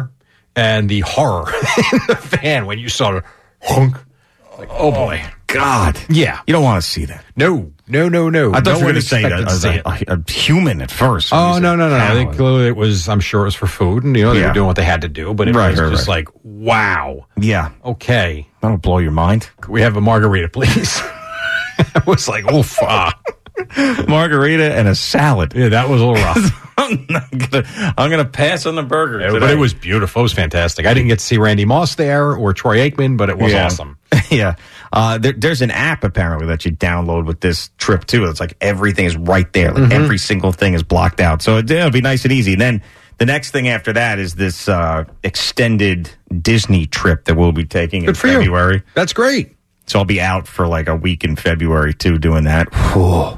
and the horror in the van when you saw the hunk. Like, oh, boy. God. Yeah. You don't want to see that. No, no, no, no. I thought no you were one going to say expected a, to see a, it. a, a human at first. Oh, no, no, no. I cow. think clearly it was, I'm sure it was for food, and, you know, they Yeah. were doing what they had to do, but it Right, was right, just right. like, wow. Yeah. Okay. That'll blow your mind. Could we have a margarita, please? I was like, oof. Ah. Margarita and a salad. Yeah, that was a little rough. I'm not gonna. I'm gonna pass on the burger. Yeah, today. but it was beautiful. It was fantastic. I didn't get to see Randy Moss there or Troy Aikman, but it was Yeah. awesome. yeah. Uh, there, there's an app apparently that you download with this trip too. It's like everything is right there. Like Mhm. every single thing is blocked out. So it, it'll be nice and easy. And then the next thing after that is this uh, extended Disney trip that we'll be taking in Good for you. February. That's great. So I'll be out for like a week in February too, doing that. Whoa.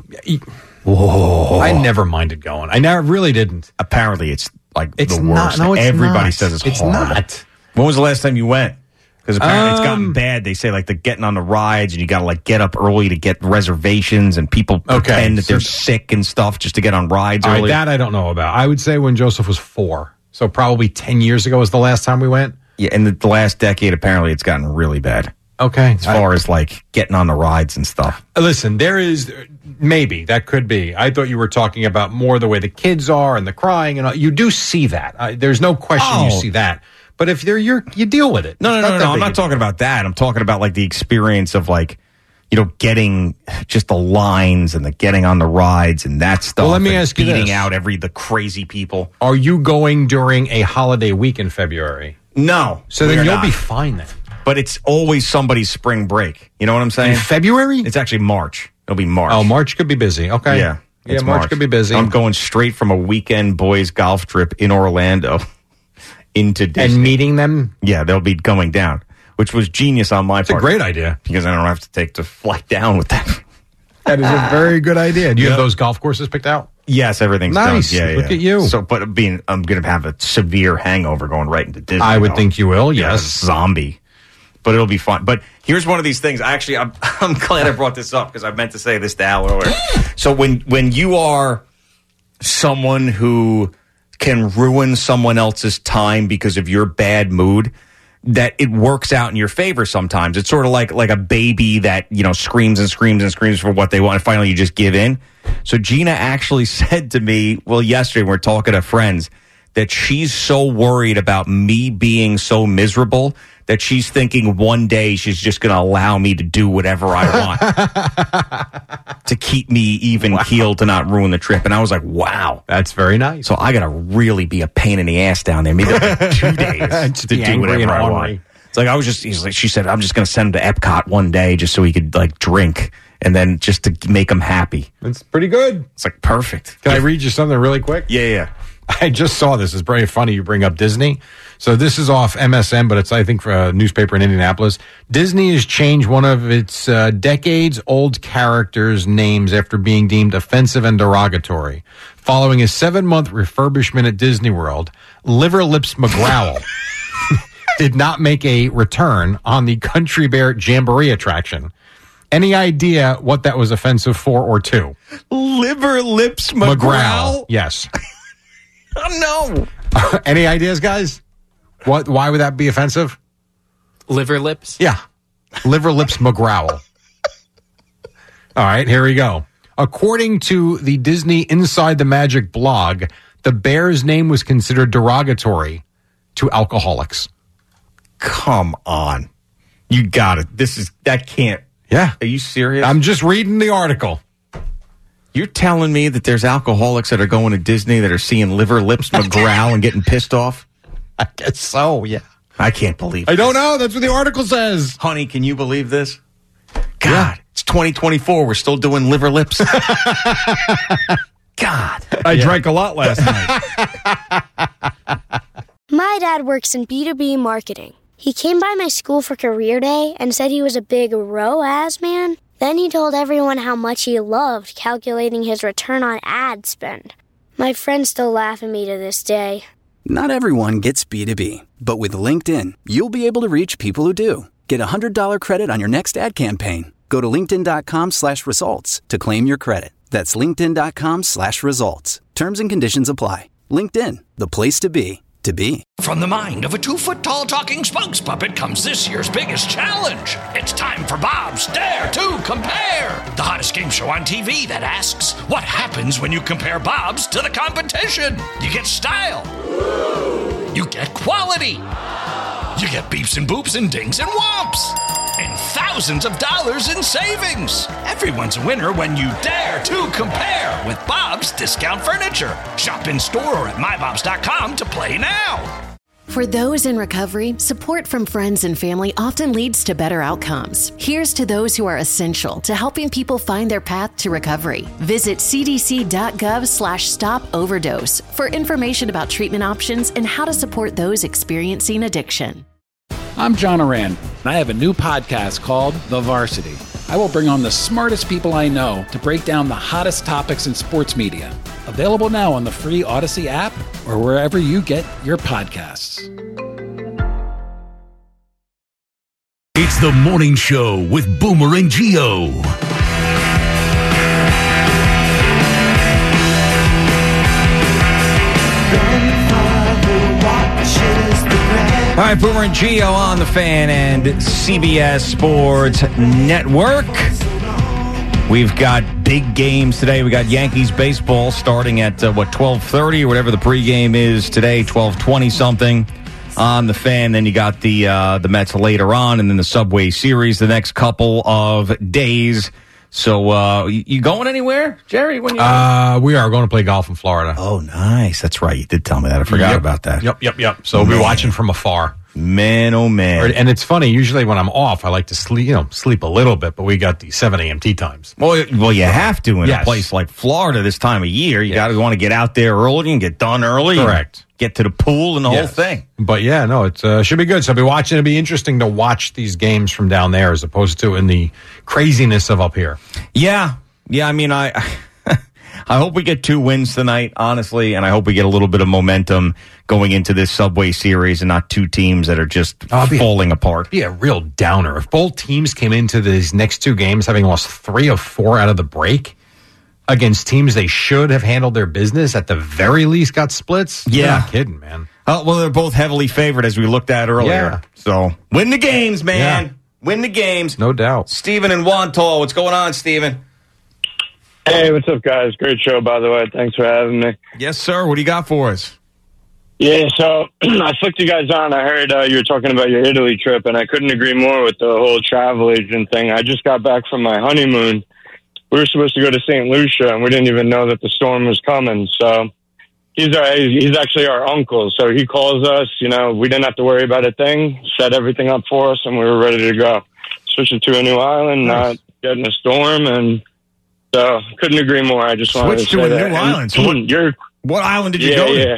Whoa. I never minded going. I never really didn't. Apparently, it's like It's the not- worst. no, it's Everybody not. says it's, It's horrible. not. When was the last time you went? Because apparently it's gotten Um, bad. They say like the getting on the rides and you got to like get up early to get reservations, and people pretend that so- they're sick and stuff just to get on rides All right, early. that I don't know about. I would say when Joseph was four. So probably ten years ago was the last time we went. Yeah, in the, the last decade, apparently it's gotten really bad. Okay. As far as like getting on the rides and stuff. Listen, there is maybe that could be. I thought you were talking about more the way the kids are and the crying and all. You do see that. Uh, there's no question you Oh. see that. But if they're you're you deal with it. No, no, It's no, not no. that no. I'm big not a talking about that. I'm talking about like the experience of like, you know, getting just the lines and the getting on the rides and that stuff. Well, let me and ask you beating this. out every the crazy people. Are you going during a holiday week in February? No. So then we're you'll not. be fine then. But it's always somebody's spring break. You know what I'm saying? In February? It's actually March. It'll be March. Oh, March could be busy. Okay. Yeah. Yeah, it's March could be busy. I'm going straight from a weekend boys golf trip in Orlando into Disney. And meeting them? Yeah, they'll be going down, which was genius on my It's a part. great idea. Because I don't have to take the flight down with them. That is a very good idea. Do you Yeah. have those golf courses picked out? Yes, everything's Nice. done. Yeah, Look yeah. at you. So, but being, I'm going to have a severe hangover going right into Disney. I would though. think you will, Yeah, yes. zombie. But it'll be fun. But here's one of these things. Actually, I'm I'm glad I brought this up because I meant to say this to Al earlier. So when when you are someone who can ruin someone else's time because of your bad mood, that it works out in your favor sometimes. It's sort of like like a baby that, you know, screams and screams and screams for what they want, and finally you just give in. So Gina actually said to me, well, yesterday when we we're talking to friends, that she's so worried about me being so miserable that she's thinking one day she's just going to allow me to do whatever I want to keep me even keeled to not ruin the trip. And I was like, wow. That's very nice. So I got to really be a pain in the ass down there, maybe like two days Just to be do angry whatever and I want. ornery. It's like I was just, he's like, she said, I'm just going to send him to Epcot one day just so he could like drink and then just to make him happy. It's pretty good. It's like perfect. Can I read you something really quick? Yeah, yeah. I just saw this. It's very funny you bring up Disney. So this is off M S N, but it's, I think, for a newspaper in Indianapolis. Disney has changed one of its uh, decades-old characters' names after being deemed offensive and derogatory. Following a seven-month refurbishment at Disney World, Liver Lips McGrowl did not make a return on the Country Bear Jamboree attraction. Any idea what that was offensive for or to? Liver Lips McGrowl? Yes. Oh, no. Any ideas, guys? What? Why would that be offensive? Liver lips? Yeah. Liver Lips McGrowl. All right, here we go. According to the Disney Inside the Magic blog, the bear's name was considered derogatory to alcoholics. Come on. You got it. This is, that can't. Yeah. Are you serious? I'm just reading the article. You're telling me that there's alcoholics that are going to Disney that are seeing Liver Lips McGrowl and getting pissed off? I guess so, yeah. I can't believe I this. don't know. That's what the article says. Honey, can you believe this? God, it's twenty twenty-four. We're still doing Liver Lips. God. I drank a lot last night. My dad works in B two B marketing. He came by my school for career day and said he was a big R O A S man. Then he told everyone how much he loved calculating his return on ad spend. My friends still laugh at me to this day. Not everyone gets B two B, but with LinkedIn, you'll be able to reach people who do. Get a one hundred dollars credit on your next ad campaign. Go to linkedin.com slash results to claim your credit. That's linkedin.com slash results. Terms and conditions apply. LinkedIn, the place to be, to be. From the mind of a two-foot-tall talking spokes puppet comes this year's biggest challenge. It's time for Bob's Dare to Compare, the hottest game show on T V that asks, what happens when you compare Bob's to the competition? You get style. You get quality. You get beeps and boops and dings and whomps. And thousands of dollars in savings. Everyone's a winner when you dare to compare with Bob's Discount Furniture. Shop in store or at my bobs dot com to play now. For those in recovery, support from friends and family often leads to better outcomes. Here's to those who are essential to helping people find their path to recovery. Visit cdc.gov slash stop overdose for information about treatment options and how to support those experiencing addiction. I'm John Oran, and I have a new podcast called The Varsity. I will bring on the smartest people I know to break down the hottest topics in sports media. Available now on the free Odyssey app or wherever you get your podcasts. It's the morning show with Boomer and Gio. All right, Boomer and Gio on the Fan and C B S Sports Network. We've got big games today. We got Yankees baseball starting at, uh, what, twelve thirty or whatever the pregame is today, twelve twenty something on the Fan. Then you got the uh, the Mets later on, and then the Subway Series the next couple of days. So, uh, you, you going anywhere, Jerry? When you uh, we are going to play golf in Florida. Oh, nice. That's right. You did tell me that. I forgot yep. about that. Yep, yep, yep. So man. We'll be watching from afar. Man, oh, man. And it's funny. Usually when I'm off, I like to sleep, you know, sleep a little bit, but we got the seven a.m. tee times. Well, well, you have to in yes. a place like Florida this time of year. You yes. got to want to get out there early and get done early. Correct. Get to the pool and the yes. whole thing. But yeah, no, it uh, should be good. So I'll be watching. It'll be interesting to watch these games from down there as opposed to in the craziness of up here. Yeah. Yeah, I mean, I I hope we get two wins tonight, honestly, and I hope we get a little bit of momentum going into this Subway Series and not two teams that are just oh, falling a, apart. Be a real downer. If both teams came into these next two games having lost three of four out of the break against teams they should have handled their business, at the very least got splits, yeah. You're not kidding, man. Oh, well, they're both heavily favored, as we looked at earlier. Yeah. So, win the games, man. Yeah. Win the games. No doubt. Steven and Wantagh, what's going on, Steven? Hey, what's up, guys? Great show, by the way. Thanks for having me. Yes, sir. What do you got for us? Yeah, so I flicked you guys on. I heard uh, you were talking about your Italy trip, and I couldn't agree more with the whole travel agent thing. I just got back from my honeymoon. We were supposed to go to Saint Lucia, and we didn't even know that the storm was coming. So he's our, he's actually our uncle. So he calls us. You know, we didn't have to worry about a thing. Set everything up for us, and we were ready to go. Switching to a new island, nice. Not getting a storm, and so couldn't agree more. I just wanted Switch to, to say a that. new And island. So what, you're, what island did you yeah, go to? Yeah,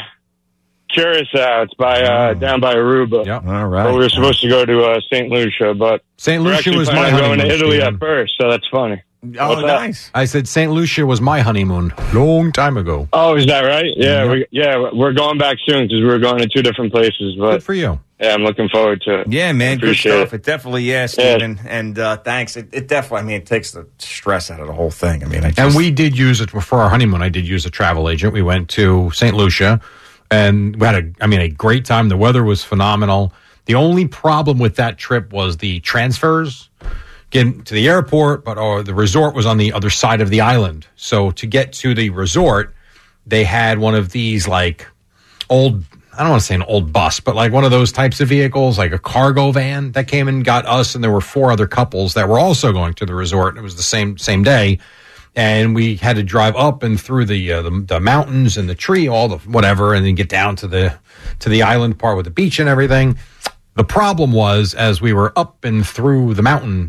Curacao. It's by uh, Oh. down by Aruba. Yep. All right. But we were supposed to go to uh, Saint Lucia, but Saint we're Lucia actually was my planning on going to honeymoon, Italy Steven. at first, so that's funny. Oh, What's that? nice. I said Saint Lucia was my honeymoon long time ago. Oh, is that right? Yeah, Yep. we, yeah, we're going back soon because we were going to two different places. But Good for you. yeah, I'm looking forward to it. Yeah, man, good Appreciate stuff. it. It definitely, yeah, Steven. And uh, thanks. It, it definitely, I mean, it takes the stress out of the whole thing. I mean, I just, And we did use it for our honeymoon. I did use a travel agent. We went to Saint Lucia, and we had a, I mean, a great time. The weather was phenomenal. The only problem with that trip was the transfers, getting to the airport, but or the resort was on the other side of the island. So to get to the resort, they had one of these like old, I don't want to say an old bus, but like one of those types of vehicles, like a cargo van that came and got us, and there were four other couples that were also going to the resort. It was the same same day, and we had to drive up and through the uh, the, the mountains and the tree, all the whatever, and then get down to the to the island part with the beach and everything. The problem was, as we were up and through the mountain,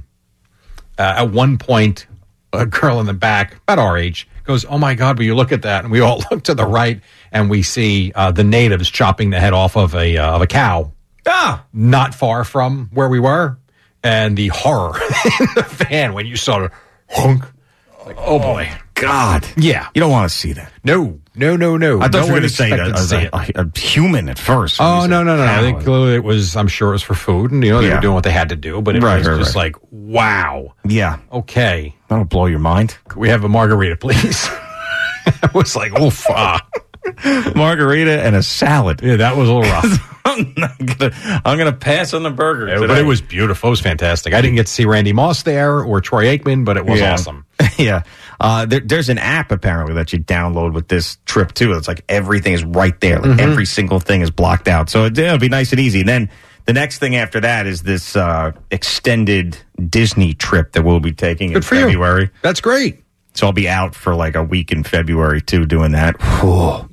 uh, at one point, a girl in the back, about our age, goes, "Oh my God, will you look at that?" And we all look to the right, and we see uh, the natives chopping the head off of a uh, of a cow, ah, not far from where we were, and the horror in the van when you saw the honk, like, oh boy, God, yeah, you don't want to see that. No, no, no, no. I thought no you were one going to say that expected to as see a, it. a, a human at first. when Oh you no said no no! cow. no. They, clearly it was. I'm sure it was for food, and you know they Yeah. were doing what they had to do. But it Right, was right, just right. like, wow. Yeah. Okay. That'll blow your mind. Could we have a margarita, please? I was like, oof. Ah. margarita and a salad. Yeah, that was a little rough. I'm not gonna. I'm gonna pass on the burger. Yeah, today. but it was beautiful. It was fantastic. I didn't get to see Randy Moss there or Troy Aikman, but it was Yeah. awesome. yeah. Uh, there, there's an app apparently that you download with this trip too. It's like everything is right there. Like Mhm. every single thing is blocked out. So it, it'll be nice and easy. And then the next thing after that is this uh, extended Disney trip that we'll be taking Good in for you. February. That's great. So I'll be out for like a week in February too, doing that. Whoa.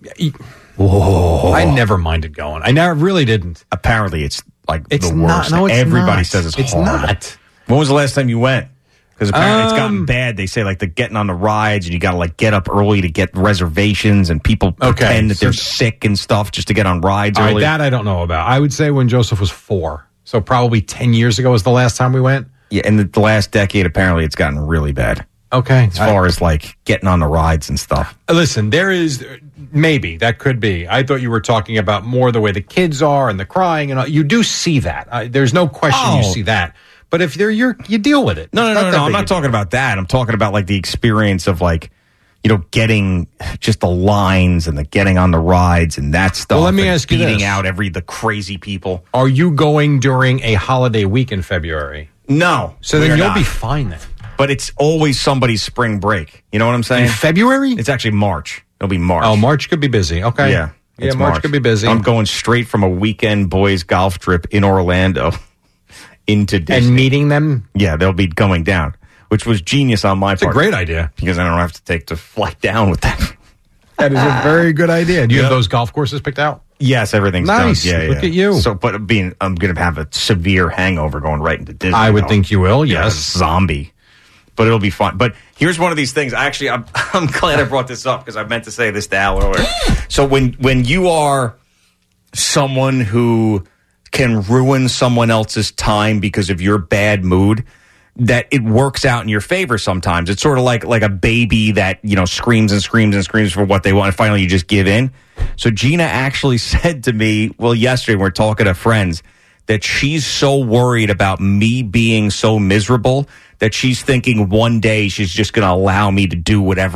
Whoa. I never minded going. I never really didn't. Apparently, it's like It's the not- worst. no, it's Everybody not. says it's, It's horrible. not. When was the last time you went? Because apparently it's gotten Um, bad. They say like the getting on the rides and you got to like get up early to get reservations, and people pretend that so- they're sick and stuff just to get on rides All right, early. that I don't know about. I would say when Joseph was four. So probably ten years ago was the last time we went. Yeah, in the, the last decade, apparently it's gotten really bad. Okay. As far as like getting on the rides and stuff. Listen, there is maybe that could be. I thought you were talking about more the way the kids are and the crying and all. You do see that. Uh, there's no question you Oh. see that. But if they're you're you deal with it. No, no, It's no, not no. that I'm big not a talking about that. I'm talking about like the experience of like, you know, getting just the lines and the getting on the rides and that stuff. Well, let me and ask you beating this. out every the crazy people. Are you going during a holiday week in February? No. So we then are you'll not. be fine then. But it's always somebody's spring break. You know what I'm saying? In February? It's actually March. It'll be March. Oh, March could be busy. Okay. Yeah. Yeah, it's March could be busy. I'm going straight from a weekend boys golf trip in Orlando into Disney. And meeting them? Yeah, they'll be going down, which was genius on my It's a part. great idea. Because I don't have to take the flight down with them. That is a very good idea. Do you Yeah. have those golf courses picked out? Yes, everything's Nice. done. Yeah, Look yeah. at you. So, but being, I'm going to have a severe hangover going right into Disney. I would though. think you will, Yeah, yes. zombie. But it'll be fun. But here's one of these things. Actually, I'm, I'm glad I brought this up because I meant to say this to Al earlier. So when when you are someone who can ruin someone else's time because of your bad mood, that it works out in your favor sometimes. It's sort of like like a baby that, you know, screams and screams and screams for what they want, and finally you just give in. So Gina actually said to me, well, yesterday when we we're talking to friends, that she's so worried about me being so miserable that she's thinking one day she's just going to allow me to do whatever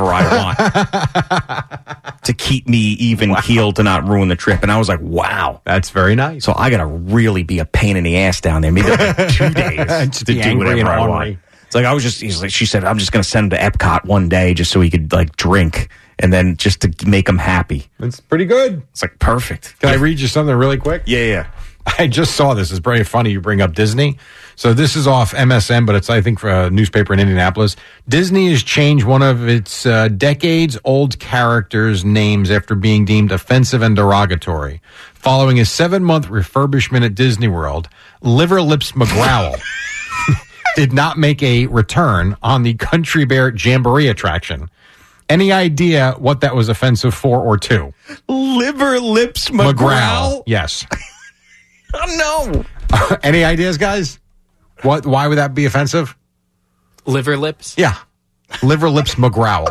I want to keep me even keeled to not ruin the trip. And I was like, wow. That's very nice. So I got to really be a pain in the ass down there, maybe like two days Just to be do angry whatever and I want. ornery. It's like I was just, he's like, she said, I'm just going to send him to Epcot one day just so he could like drink and then just to make him happy. It's pretty good. It's like perfect. Can I read you something really quick? Yeah, yeah. I just saw this. It's very funny you bring up Disney. So this is off M S N, but it's, I think, for a newspaper in Indianapolis. Disney has changed one of its uh, decades-old characters' names after being deemed offensive and derogatory. Following a seven-month refurbishment at Disney World, Liver Lips McGrowl did not make a return on the Country Bear Jamboree attraction. Any idea what that was offensive for or to? Liver Lips McGrowl? Yes. Oh, no. Any ideas, guys? What? Why would that be offensive? Liver lips? Yeah. Liver Lips McGrowl.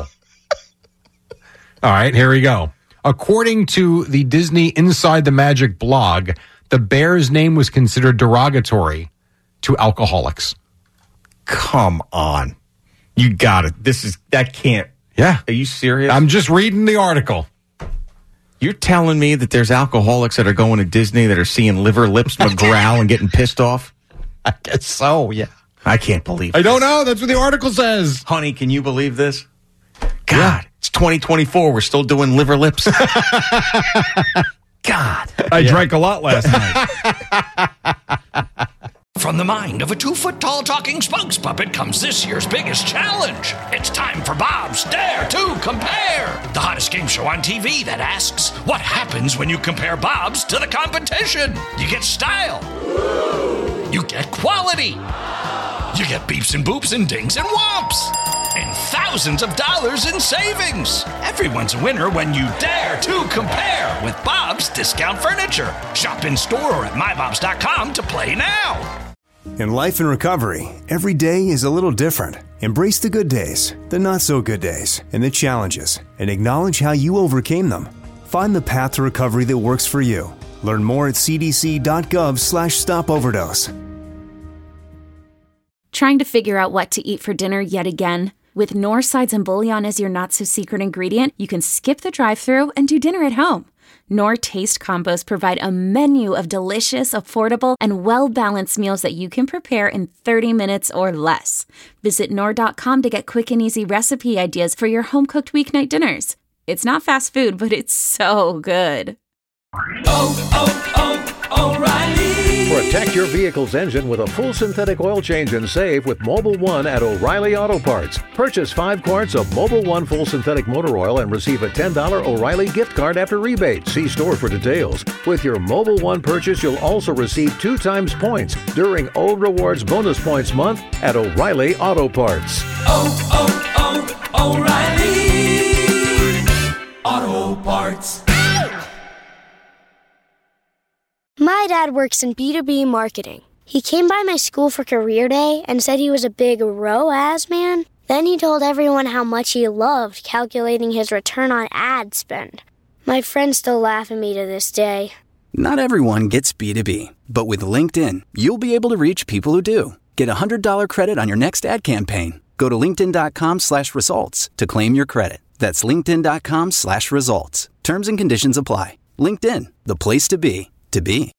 All right, here we go. According to the Disney Inside the Magic blog, the bear's name was considered derogatory to alcoholics. Come on. You got it. This is, that can't. Yeah. Are you serious? I'm just reading the article. You're telling me that there's alcoholics that are going to Disney that are seeing Liver Lips McGrowl and getting pissed off? I guess so, yeah. I can't believe I this. don't know. That's what the article says. Honey, can you believe this? God, it's twenty twenty-four. We're still doing Liver Lips. God. I drank a lot last night. From the mind of a two-foot tall talking spokes puppet comes this year's biggest challenge. It's time for Bob's Dare to Compare, the hottest game show on T V that asks, what happens when you compare Bob's to the competition? You get style. You get quality. You get beeps and boops and dings and whomps. And thousands of dollars in savings. Everyone's a winner when you dare to compare with Bob's Discount Furniture. Shop in store or at my bobs dot com to play now. In life and recovery, every day is a little different. Embrace the good days, the not so good days, and the challenges, and acknowledge how you overcame them. Find the path to recovery that works for you. Learn more at c d c dot gov slash stop overdose. Trying to figure out what to eat for dinner yet again? With Knorr sides and bouillon as your not-so-secret ingredient, you can skip the drive-thru and do dinner at home. Knorr Taste Combos provide a menu of delicious, affordable, and well-balanced meals that you can prepare in thirty minutes or less. Visit Knorr dot com to get quick and easy recipe ideas for your home-cooked weeknight dinners. It's not fast food, but it's so good. Oh, oh, oh, O'Reilly! Protect your vehicle's engine with a full synthetic oil change and save with Mobil one at O'Reilly Auto Parts. Purchase five quarts of Mobil one full synthetic motor oil and receive a ten dollars O'Reilly gift card after rebate. See store for details. With your Mobil one purchase, you'll also receive two times points during O Rewards Bonus Points Month at O'Reilly Auto Parts. Oh, oh, oh, O'Reilly Auto Parts. My dad works in B two B marketing. He came by my school for career day and said he was a big R O A S man. Then he told everyone how much he loved calculating his return on ad spend. My friends still laugh at me to this day. Not everyone gets B two B, but with LinkedIn, you'll be able to reach people who do. Get a one hundred dollars credit on your next ad campaign. Go to linkedin.com slash results to claim your credit. That's linkedin.com slash results. Terms and conditions apply. LinkedIn, the place to be, to be.